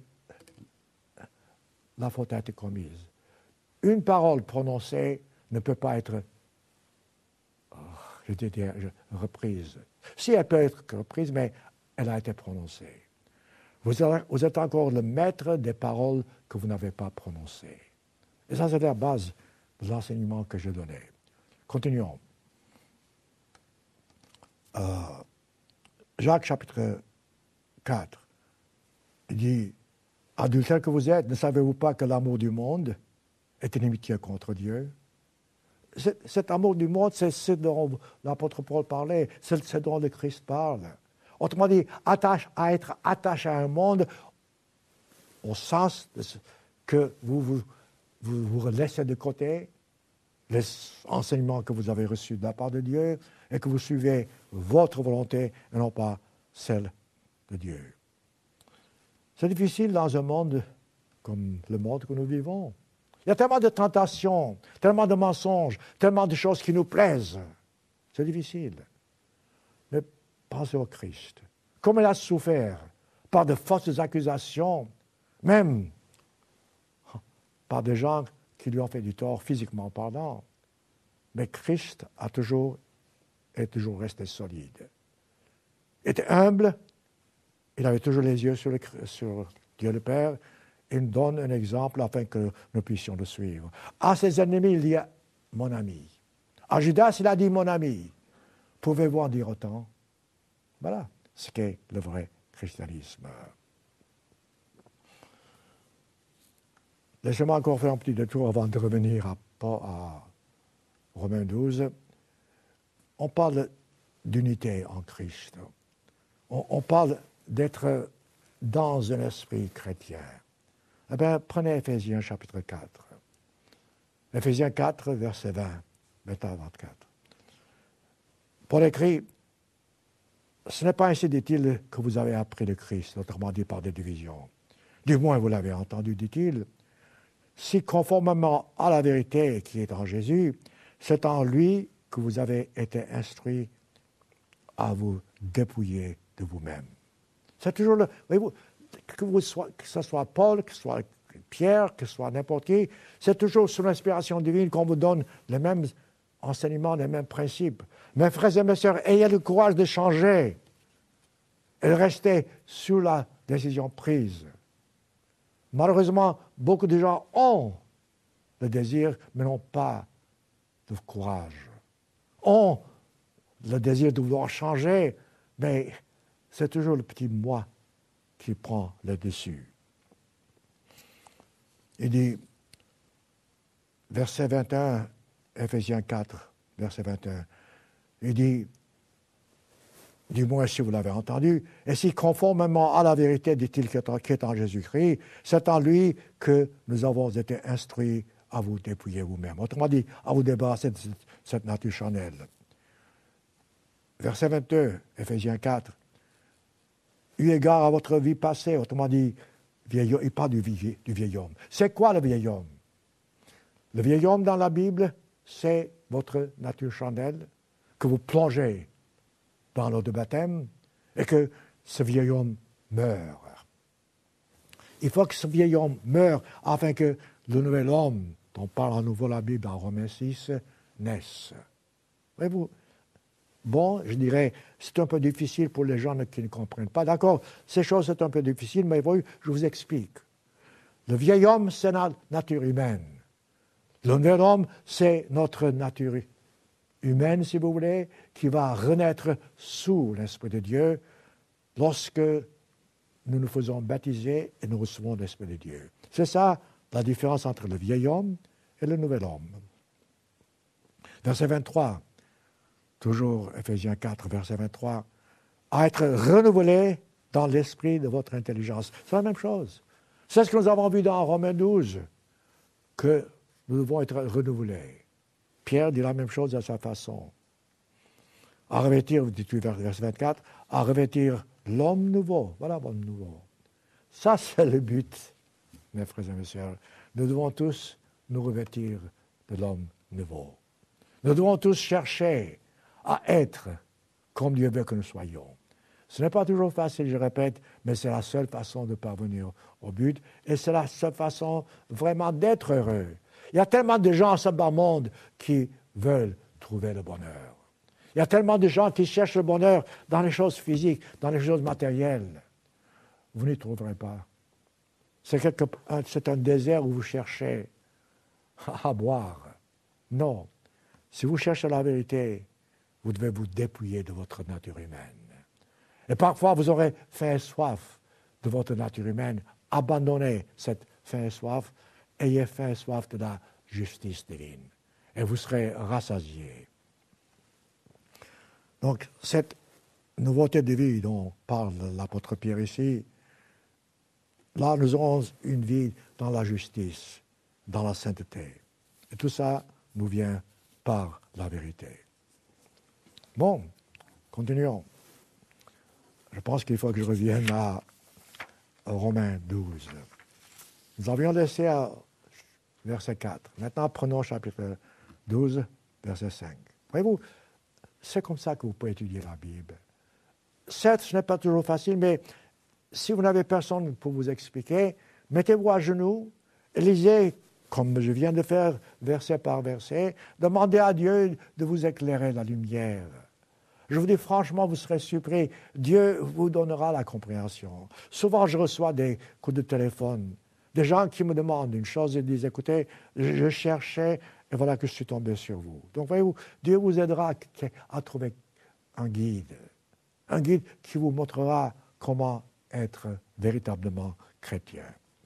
la faute a été commise. Une parole prononcée ne peut pas être reprise. Si elle peut être reprise, mais elle a été prononcée. Vous êtes encore le maître des paroles que vous n'avez pas prononcées. Et ça, c'est la base de l'enseignement que je donnais. Continuons. Jacques, chapitre 4, il dit, « Adultères que vous êtes, ne savez-vous pas que l'amour du monde est inimitié contre Dieu? » Cet amour du monde, c'est ce dont l'apôtre Paul parlait, c'est ce dont le Christ parle. Autrement dit, à être attaché à un monde au sens que vous laissez de côté les enseignements que vous avez reçus de la part de Dieu et que vous suivez votre volonté et non pas celle de Dieu. C'est difficile dans un monde comme le monde que nous vivons. Il y a tellement de tentations, tellement de mensonges, tellement de choses qui nous plaisent. C'est difficile. Mais pensez au Christ. Comme il a souffert par de fausses accusations, même par des gens qui lui ont fait du tort physiquement parlant. Mais Christ est toujours resté solide. Il était humble, il avait toujours les yeux sur Dieu le Père. Il nous donne un exemple afin que nous puissions le suivre. À ses ennemis, il dit « mon ami ». À Judas, il a dit « mon ami ». Pouvez-vous en dire autant? Voilà ce qu'est le vrai christianisme. Laissez-moi encore faire un petit détour avant de revenir à Romains 12. On parle d'unité en Christ. On parle d'être dans un esprit chrétien. Eh bien, prenez Éphésiens chapitre 4. Éphésiens 4, verset 20, 24. Paul écrit, « Ce n'est pas ainsi, dit-il, que vous avez appris le Christ, autrement dit par des divisions. Du moins, vous l'avez entendu, dit-il, si conformément à la vérité qui est en Jésus, c'est en lui que vous avez été instruits à vous dépouiller de vous-même. » C'est toujours le... Voyez-vous, que ce soit Paul, que ce soit Pierre, que ce soit n'importe qui, c'est toujours sous l'inspiration divine qu'on vous donne les mêmes enseignements, les mêmes principes. Mes frères et mes sœurs, ayez le courage de changer et de rester sous la décision prise. Malheureusement, beaucoup de gens ont le désir, mais n'ont pas de courage. Ont le désir de vouloir changer, mais c'est toujours le petit moi qui prend le dessus. Il dit, verset 21, Éphésiens 4, verset 21, il dit, du moins si vous l'avez entendu, et si conformément à la vérité, dit-il, qui est en Jésus-Christ, c'est en lui que nous avons été instruits à vous dépouiller vous-même. Autrement dit, à vous débarrasser de cette nature charnelle. Verset 22, Éphésiens 4, eu égard à votre vie passée, autrement dit, il parle du vieil homme. C'est quoi le vieil homme? Le vieil homme dans la Bible, c'est votre nature charnelle que vous plongez dans l'eau de baptême et que ce vieil homme meure. Il faut que ce vieil homme meure afin que le nouvel homme, dont parle à nouveau la Bible dans Romains 6, naisse. Voyez-vous, bon, je dirais, c'est un peu difficile pour les gens qui ne comprennent pas. D'accord, ces choses, c'est un peu difficile, mais voyez, je vous explique. Le vieil homme, c'est la nature humaine. Le nouvel homme, c'est notre nature humaine, si vous voulez, qui va renaître sous l'Esprit de Dieu lorsque nous nous faisons baptiser et nous recevons l'Esprit de Dieu. C'est ça la différence entre le vieil homme et le nouvel homme. Verset 23, toujours Éphésiens 4, verset 23, à être renouvelé dans l'esprit de votre intelligence. C'est la même chose. C'est ce que nous avons vu dans Romains 12, que nous devons être renouvelés. Pierre dit la même chose à sa façon. À revêtir, dit-il verset 24, à revêtir l'homme nouveau. Voilà l'homme nouveau. Ça, c'est le but, mes frères et mes sœurs. Nous devons tous nous revêtir de l'homme nouveau. Nous devons tous chercher à être comme Dieu veut que nous soyons. Ce n'est pas toujours facile, je répète, mais c'est la seule façon de parvenir au but et c'est la seule façon vraiment d'être heureux. Il y a tellement de gens en ce bas monde qui veulent trouver le bonheur. Il y a tellement de gens qui cherchent le bonheur dans les choses physiques, dans les choses matérielles. Vous n'y trouverez pas. C'est un désert où vous cherchez à boire. Non. Si vous cherchez la vérité, vous devez vous dépouiller de votre nature humaine. Et parfois, vous aurez faim et soif de votre nature humaine. Abandonnez cette faim et soif. Ayez faim et soif de la justice divine. Et vous serez rassasiés. Donc, cette nouveauté de vie dont parle l'apôtre Pierre ici, là, nous aurons une vie dans la justice, dans la sainteté. Et tout ça nous vient par la vérité. Bon, continuons. Je pense qu'il faut que je revienne à Romains 12. Nous avions laissé verset 4. Maintenant, prenons chapitre 12, verset 5. Voyez-vous, c'est comme ça que vous pouvez étudier la Bible. Certes, ce n'est pas toujours facile, mais si vous n'avez personne pour vous expliquer, mettez-vous à genoux et lisez, comme je viens de faire, verset par verset. Demandez à Dieu de vous éclairer la lumière. Je vous dis franchement, vous serez surpris. Dieu vous donnera la compréhension. Souvent, je reçois des coups de téléphone, des gens qui me demandent une chose et disent, écoutez, je cherchais et voilà que je suis tombé sur vous. Donc, voyez-vous, Dieu vous aidera à trouver un guide qui vous montrera comment être véritablement chrétien.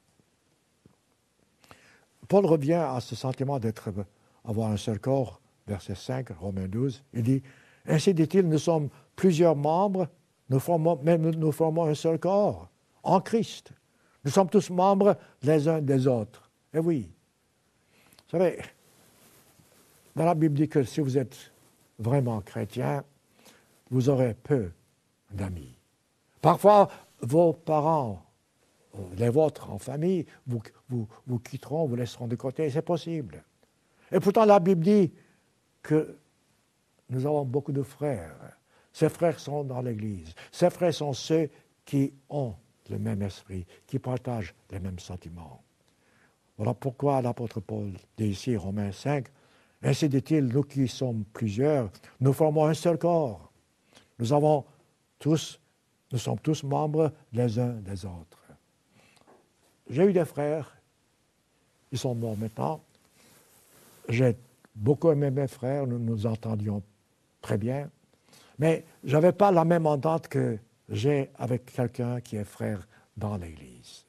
Paul revient à ce sentiment avoir un seul corps, verset 5, Romains 12, il dit, ainsi dit-il, nous sommes plusieurs membres, nous formons un seul corps, en Christ. Nous sommes tous membres les uns des autres. Et oui, vous savez, dans la Bible dit que si vous êtes vraiment chrétien, vous aurez peu d'amis. Parfois, vos parents, les vôtres en famille, vous quitteront, vous laisseront de côté, c'est possible. Et pourtant, la Bible dit que nous avons beaucoup de frères. Ces frères sont dans l'Église. Ces frères sont ceux qui ont le même esprit, qui partagent les mêmes sentiments. Voilà pourquoi l'apôtre Paul dit ici, Romains 5, ainsi dit-il, nous qui sommes plusieurs, nous formons un seul corps. Nous sommes tous membres les uns des autres. J'ai eu des frères, ils sont morts maintenant. J'ai beaucoup aimé mes frères, nous nous entendions très bien, mais je n'avais pas la même entente que j'ai avec quelqu'un qui est frère dans l'Église.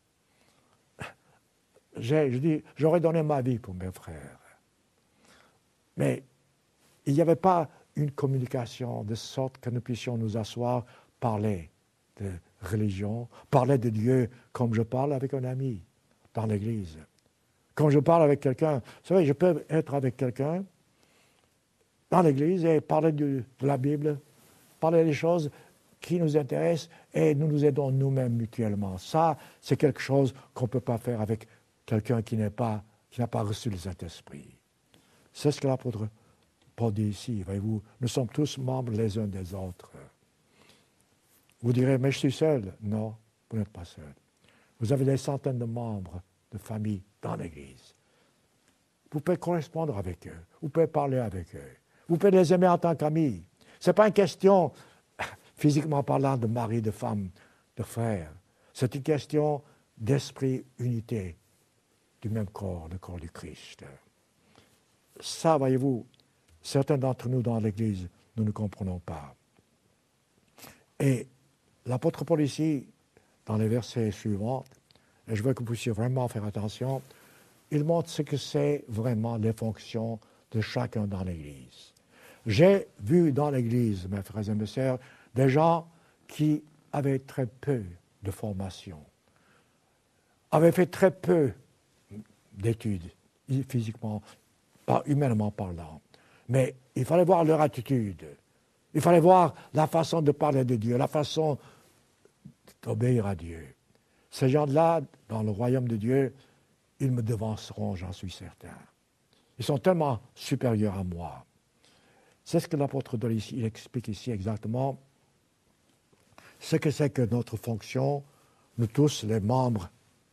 Je dis, j'aurais donné ma vie pour mes frères. Mais il n'y avait pas une communication de sorte que nous puissions nous asseoir, parler de religion, parler de Dieu comme je parle avec un ami dans l'Église. Quand je parle avec quelqu'un, vous savez, je peux être avec quelqu'un dans l'Église et parler de la Bible, parler des choses qui nous intéressent et nous nous aidons nous-mêmes mutuellement. Ça, c'est quelque chose qu'on ne peut pas faire avec quelqu'un qui n'a pas reçu le Saint-Esprit. C'est ce que l'apôtre Paul dit ici, voyez-vous, nous sommes tous membres les uns des autres. Vous direz, mais je suis seul. Non, vous n'êtes pas seul. Vous avez des centaines de membres de famille dans l'Église. Vous pouvez correspondre avec eux, vous pouvez parler avec eux, vous pouvez les aimer en tant qu'amis. Ce n'est pas une question, physiquement parlant, de mari, de femme, de frère. C'est une question d'esprit, unité du même corps, le corps du Christ. Ça, voyez-vous, certains d'entre nous dans l'Église, nous ne comprenons pas. Et l'apôtre Paul ici, dans les versets suivants, et je veux que vous puissiez vraiment faire attention, il montre ce que c'est vraiment les fonctions de chacun dans l'Église. J'ai vu dans l'Église, mes frères et mes sœurs, des gens qui avaient très peu de formation, avaient fait très peu d'études, physiquement, pas humainement parlant. Mais il fallait voir leur attitude. Il fallait voir la façon de parler de Dieu, la façon d'obéir à Dieu. Ces gens-là, dans le royaume de Dieu, ils me devanceront, j'en suis certain. Ils sont tellement supérieurs à moi. C'est ce que l'apôtre Paul ici, il explique ici exactement ce que c'est que notre fonction, nous tous, les membres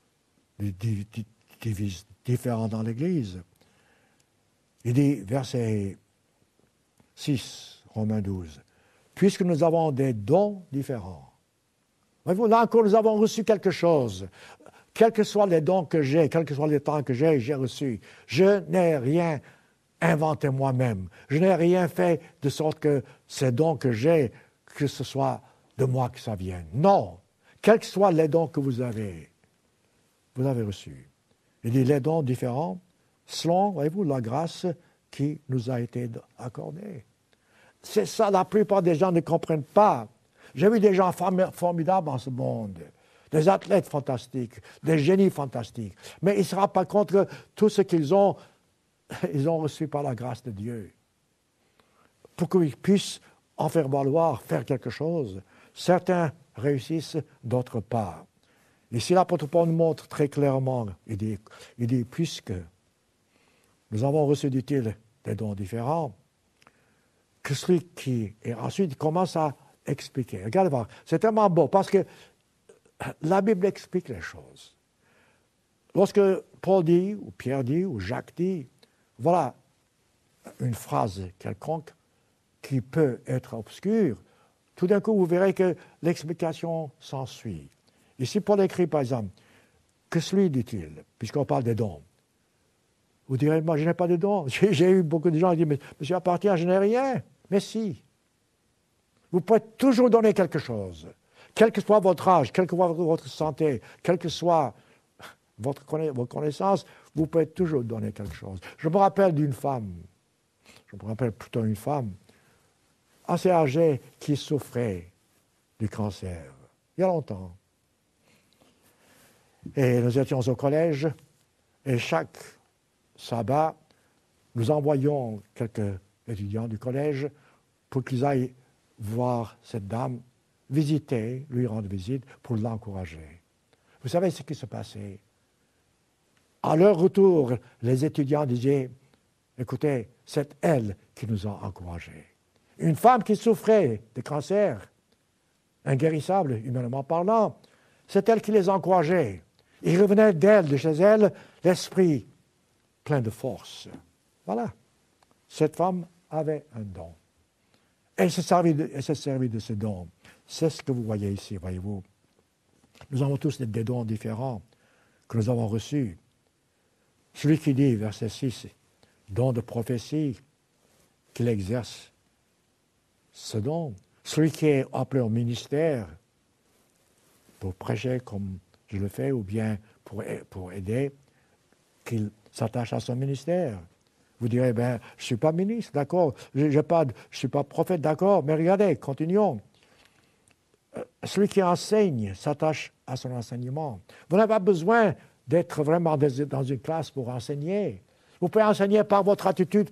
différents dans l'Église. Il dit, verset 6, Romains 12, « Puisque nous avons des dons différents. » Voyez-vous, là encore, nous avons reçu quelque chose. Quels que soient les dons que j'ai, quels que soient les talents que j'ai reçu. Je n'ai rien inventé moi-même. Je n'ai rien fait de sorte que ces dons que j'ai, que ce soit de moi que ça vienne. Non. Quels que soient les dons que vous avez reçus. Il dit les dons différents selon, voyez-vous, la grâce qui nous a été accordée. C'est ça, la plupart des gens ne comprennent pas. J'ai vu des gens formidables en ce monde, des athlètes fantastiques, des génies fantastiques, mais ils ne se rendent pas compte que tout ce qu'ils ont, ils ont reçu par la grâce de Dieu. Pour qu'ils puissent en faire valoir, faire quelque chose. Certains réussissent, d'autres pas. Ici, l'apôtre Paul nous montre très clairement, il dit, puisque nous avons reçu, dit-il, des dons différents, que celui qui... Et ensuite, il commence à expliquer. Regardez voir, c'est tellement beau, parce que la Bible explique les choses. Lorsque Paul dit, ou Pierre dit, ou Jacques dit, voilà une phrase quelconque qui peut être obscure, tout d'un coup, vous verrez que l'explication s'ensuit. Ici, Paul écrit, par exemple, que celui, dit-il, puisqu'on parle des dons. Vous direz, moi, je n'ai pas de dons. J'ai eu beaucoup de gens qui disent, mais monsieur appartient, je n'ai rien. Mais si. Vous pouvez toujours donner quelque chose. Quel que soit votre âge, quelle que soit votre santé, quelle que soit vos connaissances, vous pouvez toujours donner quelque chose. Je me rappelle d'une femme, une femme, assez âgée, qui souffrait du cancer, il y a longtemps. Et nous étions au collège, et chaque sabbat, nous envoyions quelques étudiants du collège pour qu'ils aillent voir cette dame, visiter, lui rendre visite, pour l'encourager. Vous savez ce qui se passait? À leur retour, les étudiants disaient, écoutez, c'est elle qui nous a encouragés. Une femme qui souffrait de cancer, inguérissable, humainement parlant, c'est elle qui les encourageait. Il revenait d'elle, de chez elle, l'esprit plein de force. Voilà. Cette femme avait un don. Elle s'est servie de ce don. C'est ce que vous voyez ici, voyez-vous. Nous avons tous des dons différents que nous avons reçus. Celui qui dit, verset 6, don de prophétie, qu'il exerce ce don. Celui qui est appelé au ministère pour prêcher comme je le fais, ou bien pour aider, qu'il s'attache à son ministère. Vous direz, je ne suis pas ministre, d'accord, je ne suis pas prophète, d'accord, mais regardez, continuons. Celui qui enseigne s'attache à son enseignement. Vous n'avez pas besoin d'être vraiment dans une classe pour enseigner. Vous pouvez enseigner par votre attitude,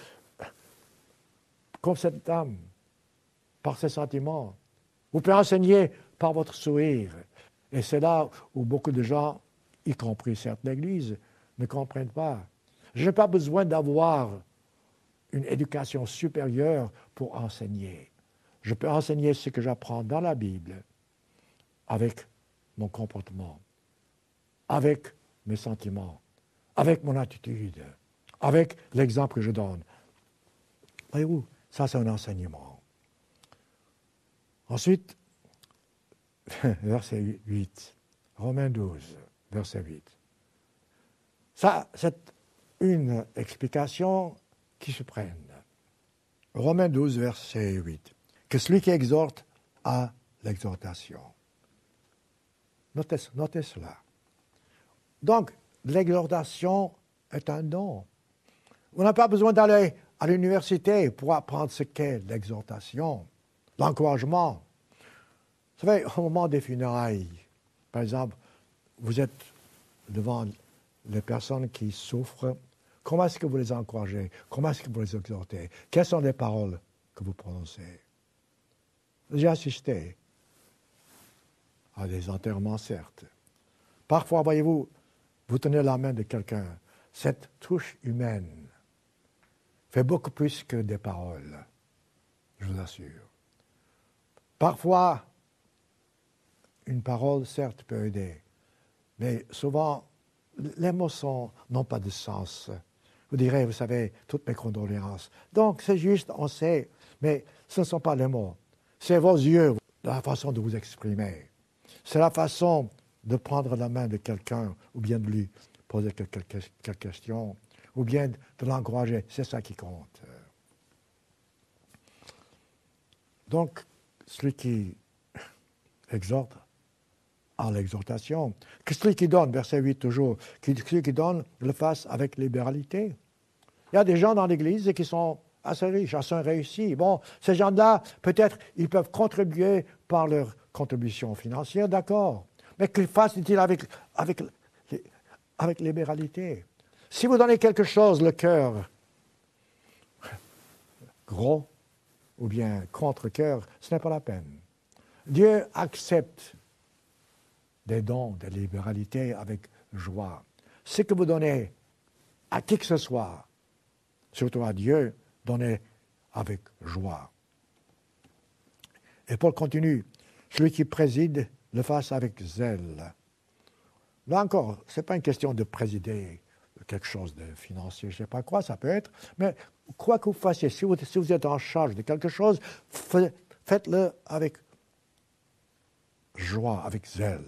comme cette dame, par ses sentiments. Vous pouvez enseigner par votre sourire. Et c'est là où beaucoup de gens, y compris certes l'Église, ne comprennent pas. Je n'ai pas besoin d'avoir une éducation supérieure pour enseigner. Je peux enseigner ce que j'apprends dans la Bible avec mon comportement, avec mes sentiments, avec mon attitude, avec l'exemple que je donne. Voyez-vous, ça c'est un enseignement. Ensuite, verset 8, Romains 12, verset 8. Ça, c'est une explication qui se prenne. Romains 12, verset 8. Que celui qui exhorte a l'exhortation. Notez cela. Donc, l'exhortation est un don. On n'a pas besoin d'aller à l'université pour apprendre ce qu'est l'exhortation, l'encouragement. Vous savez, au moment des funérailles, par exemple, vous êtes devant les personnes qui souffrent. Comment est-ce que vous les encouragez? Comment est-ce que vous les exhortez? Quelles sont les paroles que vous prononcez? J'ai assisté à des enterrements, certes. Parfois, voyez-vous, vous tenez la main de quelqu'un. Cette touche humaine fait beaucoup plus que des paroles, je vous assure. Parfois, une parole, certes, peut aider, mais souvent, les mots n'ont pas de sens. Vous direz, vous savez, toutes mes condoléances. Donc, c'est juste, on sait, mais ce ne sont pas les mots. C'est vos yeux, la façon de vous exprimer. C'est la façon de prendre la main de quelqu'un, ou bien de lui poser quelques questions, ou bien de l'encourager. C'est ça qui compte. Donc, celui qui exhorte à l'exhortation, que celui qui donne, verset 8 toujours, celui qui donne le fasse avec libéralité. Il y a des gens dans l'Église qui sont assez riches, assez réussis. Bon, ces gens-là, peut-être, ils peuvent contribuer par leur contribution financière, d'accord. Mais qu'ils fassent, dit-il, avec libéralité. Si vous donnez quelque chose, le cœur gros, ou bien contre-cœur, ce n'est pas la peine. Dieu accepte des dons, des libéralités avec joie. Ce que vous donnez à qui que ce soit, surtout à Dieu, donnez avec joie. Et Paul continue, celui qui préside le fasse avec zèle. Là encore, ce n'est pas une question de présider quelque chose de financier, je ne sais pas quoi, ça peut être, mais quoi que vous fassiez, si vous êtes en charge de quelque chose, faites-le avec joie, avec zèle.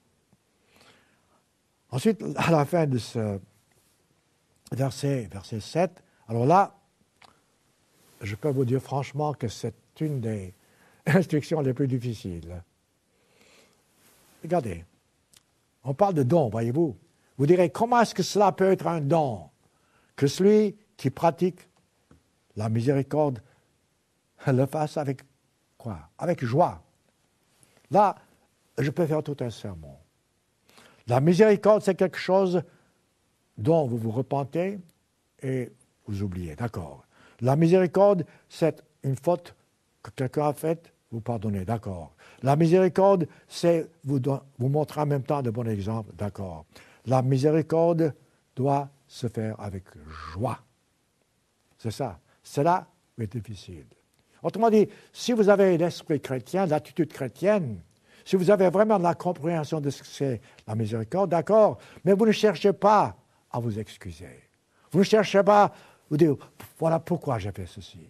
Ensuite, à la fin de ce verset 7, alors là, je peux vous dire franchement que c'est une des instructions les plus difficiles. Regardez, on parle de don, voyez-vous. Vous direz, comment est-ce que cela peut être un don? Que celui qui pratique la miséricorde le fasse avec quoi? Avec joie. Là, je peux faire tout un sermon. La miséricorde, c'est quelque chose dont vous vous repentez et vous oubliez, d'accord. La miséricorde, c'est une faute que quelqu'un a faite, vous pardonnez, d'accord. La miséricorde, c'est vous montrer en même temps de bons exemples, d'accord. La miséricorde doit se faire avec joie. C'est ça. Cela est difficile. Autrement dit, si vous avez l'esprit chrétien, l'attitude chrétienne, si vous avez vraiment la compréhension de ce que c'est la miséricorde, d'accord, mais vous ne cherchez pas à vous excuser. Vous ne cherchez pas à vous dire, voilà pourquoi j'ai fait ceci.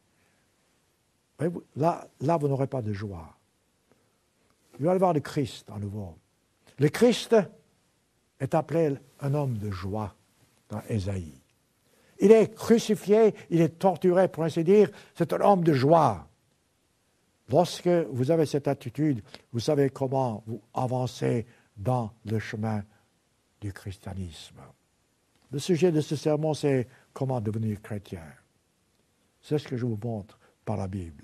Là, vous n'aurez pas de joie. Il va y avoir le Christ à nouveau. Le Christ est appelé un homme de joie dans Ésaïe. Il est crucifié, il est torturé, pour ainsi dire, c'est un homme de joie. Lorsque vous avez cette attitude, vous savez comment vous avancez dans le chemin du christianisme. Le sujet de ce sermon, c'est comment devenir chrétien. C'est ce que je vous montre par la Bible.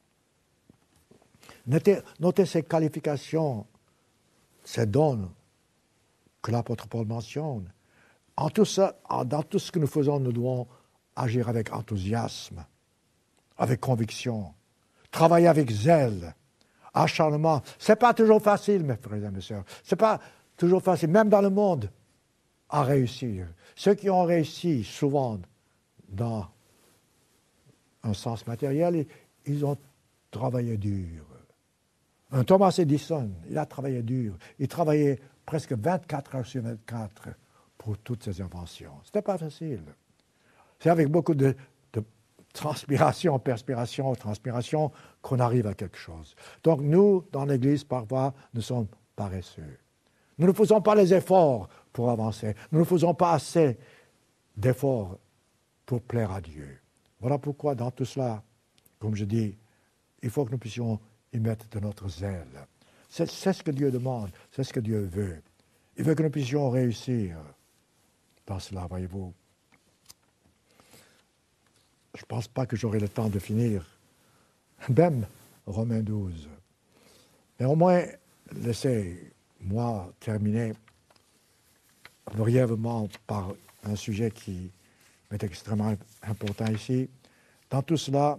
Notez ces qualifications, ces dons que l'apôtre Paul mentionne. Dans tout ce que nous faisons, nous devons agir avec enthousiasme, avec conviction, travailler avec zèle, acharnement. Ce n'est pas toujours facile, mes frères et mes sœurs. Ce n'est pas toujours facile, même dans le monde, à réussir. Ceux qui ont réussi, souvent, dans un sens matériel, ils ont travaillé dur. Un Thomas Edison, il a travaillé dur. Il travaillait presque 24 heures sur 24 pour toutes ses inventions. Ce n'était pas facile. C'est avec beaucoup de transpiration, perspiration, transpiration qu'on arrive à quelque chose. Donc nous, dans l'Église, parfois, nous sommes paresseux. Nous ne faisons pas les efforts pour avancer. Nous ne faisons pas assez d'efforts pour plaire à Dieu. Voilà pourquoi, dans tout cela, comme je dis, il faut que nous puissions y mettre de notre zèle. C'est ce que Dieu demande, c'est ce que Dieu veut. Il veut que nous puissions réussir dans cela, voyez-vous. Je ne pense pas que j'aurai le temps de finir, même Romains 12. Mais au moins, laissez-moi terminer brièvement par un sujet qui est extrêmement important ici. Dans tout cela,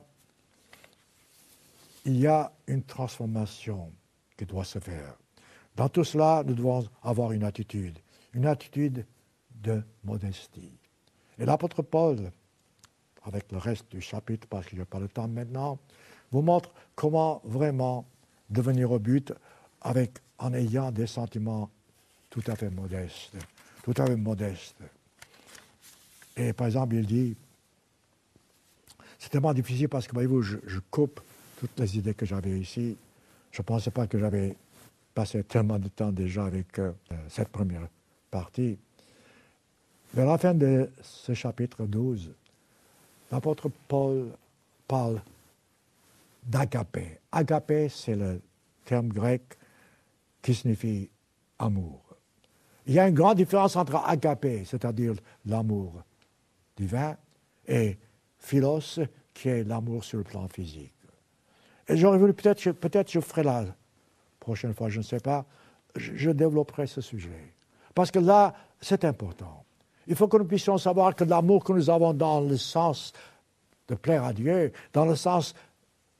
il y a une transformation qui doit se faire. Dans tout cela, nous devons avoir une attitude de modestie. Et l'apôtre Paul, avec le reste du chapitre, parce qu'il n'y a pas le temps maintenant, vous montre comment vraiment devenir au but en ayant des sentiments tout à fait modestes. Tout à fait modestes. Et par exemple, il dit, c'est tellement difficile parce que, voyez-vous, je coupe toutes les idées que j'avais ici. Je ne pensais pas que j'avais passé tellement de temps déjà avec cette première partie. Mais à la fin de ce chapitre 12, l'apôtre Paul parle d'agapé. Agapé, c'est le terme grec qui signifie amour. Il y a une grande différence entre agapé, c'est-à-dire l'amour divin, et philos, qui est l'amour sur le plan physique. Et j'aurais voulu, peut-être je ferai la prochaine fois, je ne sais pas, je développerai ce sujet. Parce que là, c'est important. Il faut que nous puissions savoir que l'amour que nous avons dans le sens de plaire à Dieu, dans le sens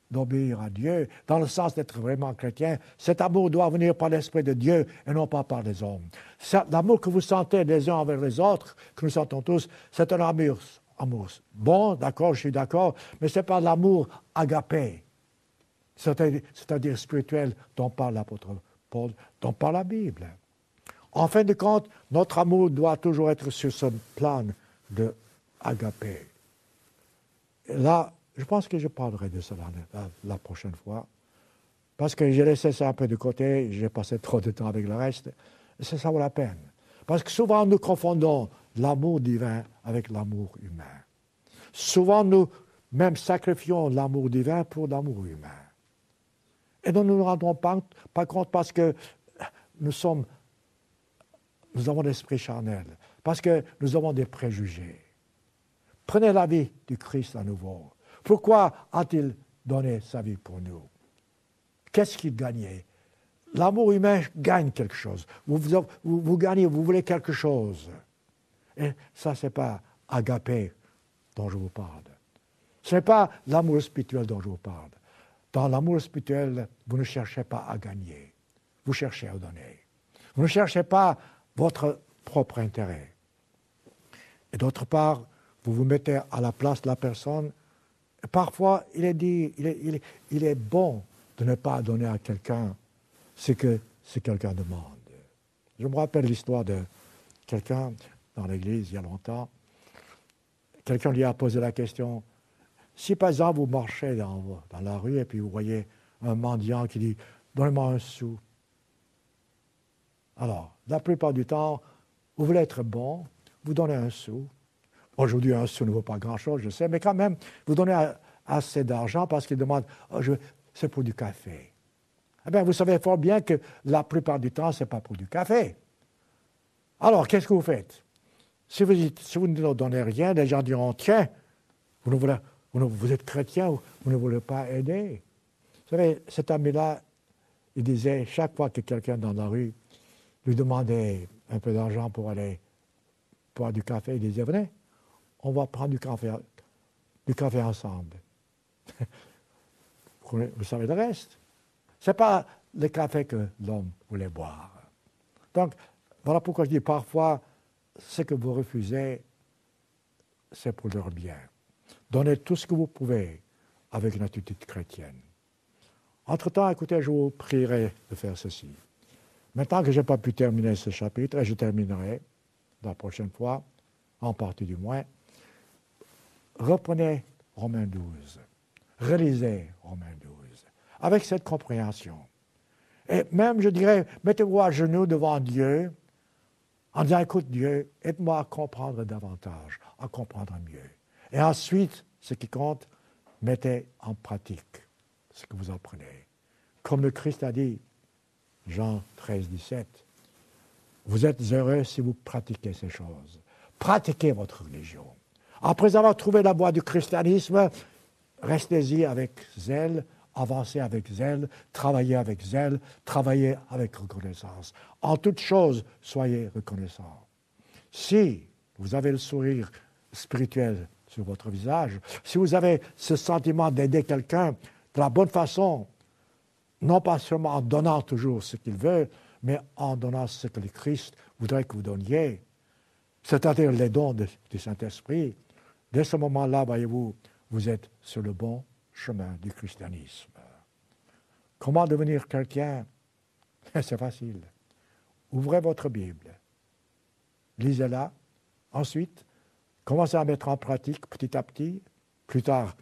d'obéir à Dieu, dans le sens d'être vraiment chrétien, cet amour doit venir par l'Esprit de Dieu et non pas par les hommes. L'amour que vous sentez les uns envers les autres, que nous sentons tous, c'est un amour bon, d'accord, je suis d'accord, mais ce n'est pas l'amour agapé, c'est-à-dire spirituel dont parle l'apôtre Paul, dont parle la Bible. En fin de compte, notre amour doit toujours être sur ce plan de agapé. Et là, je pense que je parlerai de cela la prochaine fois, parce que j'ai laissé ça un peu de côté, j'ai passé trop de temps avec le reste, et ça vaut la peine. Parce que souvent, nous confondons l'amour divin avec l'amour humain. Souvent, nous même sacrifions l'amour divin pour l'amour humain. Et nous ne nous rendons pas compte parce que nous avons l'esprit charnel, parce que nous avons des préjugés. Prenez la vie du Christ à nouveau. Pourquoi a-t-il donné sa vie pour nous? Qu'est-ce qu'il gagnait? L'amour humain gagne quelque chose. Vous gagnez, vous voulez quelque chose. Et ça, ce n'est pas agapé dont je vous parle. Ce n'est pas l'amour spirituel dont je vous parle. Dans l'amour spirituel, vous ne cherchez pas à gagner. Vous cherchez à donner. Vous ne cherchez pas votre propre intérêt. Et d'autre part, vous vous mettez à la place de la personne. Et parfois, il est bon de ne pas donner à quelqu'un ce que quelqu'un demande. Je me rappelle l'histoire de quelqu'un dans l'église il y a longtemps. Quelqu'un lui a posé la question, si par exemple vous marchez dans la rue et puis vous voyez un mendiant qui dit « Donnez-moi un sou ». Alors, la plupart du temps, vous voulez être bon, vous donnez un sou. Aujourd'hui, un sou ne vaut pas grand-chose, je sais, mais quand même, vous donnez assez d'argent parce qu'il demande oh, c'est pour du café. Eh bien, vous savez fort bien que la plupart du temps, ce n'est pas pour du café. Alors, qu'est-ce que vous faites? Si vous ne donnez rien, les gens diront tiens, vous êtes chrétien, vous ne voulez pas aider. Vous savez, cet ami-là, il disait, chaque fois que quelqu'un dans la rue lui demandait un peu d'argent pour aller boire du café, il disait, venez, on va prendre du café ensemble. Vous savez le reste. Ce n'est pas le café que l'homme voulait boire. Donc, voilà pourquoi je dis parfois, ce que vous refusez, c'est pour leur bien. Donnez tout ce que vous pouvez avec une attitude chrétienne. Entre-temps, écoutez, je vous prierai de faire ceci. Maintenant que je n'ai pas pu terminer ce chapitre, et je terminerai la prochaine fois, en partie du moins, reprenez Romains 12. Relisez Romains 12. Avec cette compréhension. Et même, je dirais, mettez-vous à genoux devant Dieu, en disant, écoute Dieu, aide-moi à comprendre davantage, à comprendre mieux. Et ensuite, ce qui compte, mettez en pratique ce que vous apprenez. Comme le Christ a dit, Jean 13, 17, vous êtes heureux si vous pratiquez ces choses. Pratiquez votre religion. Après avoir trouvé la voie du christianisme, restez-y avec zèle, avancez avec zèle, travaillez avec zèle, travaillez avec reconnaissance. En toute chose, soyez reconnaissants. Si vous avez le sourire spirituel sur votre visage, si vous avez ce sentiment d'aider quelqu'un de la bonne façon, non pas seulement en donnant toujours ce qu'il veut, mais en donnant ce que le Christ voudrait que vous donniez, c'est-à-dire les dons du Saint-Esprit, dès ce moment-là, voyez-vous, vous êtes sur le bon chemin du christianisme. Comment devenir chrétien? C'est facile. Ouvrez votre Bible, lisez-la, ensuite, commencez à mettre en pratique petit à petit, plus tard,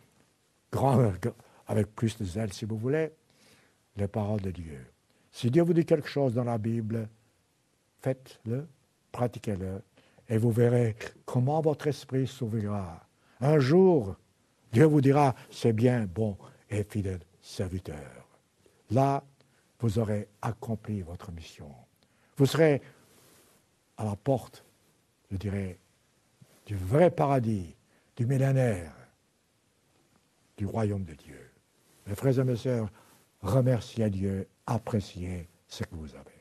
avec plus de zèle si vous voulez, les paroles de Dieu. Si Dieu vous dit quelque chose dans la Bible, faites-le, pratiquez-le, et vous verrez comment votre esprit s'ouvrira. Un jour, Dieu vous dira, c'est bien, bon et fidèle serviteur. Là, vous aurez accompli votre mission. Vous serez à la porte, je dirais, du vrai paradis, du millénaire, du royaume de Dieu. Mes frères et mes sœurs, remerciez Dieu, appréciez ce que vous avez.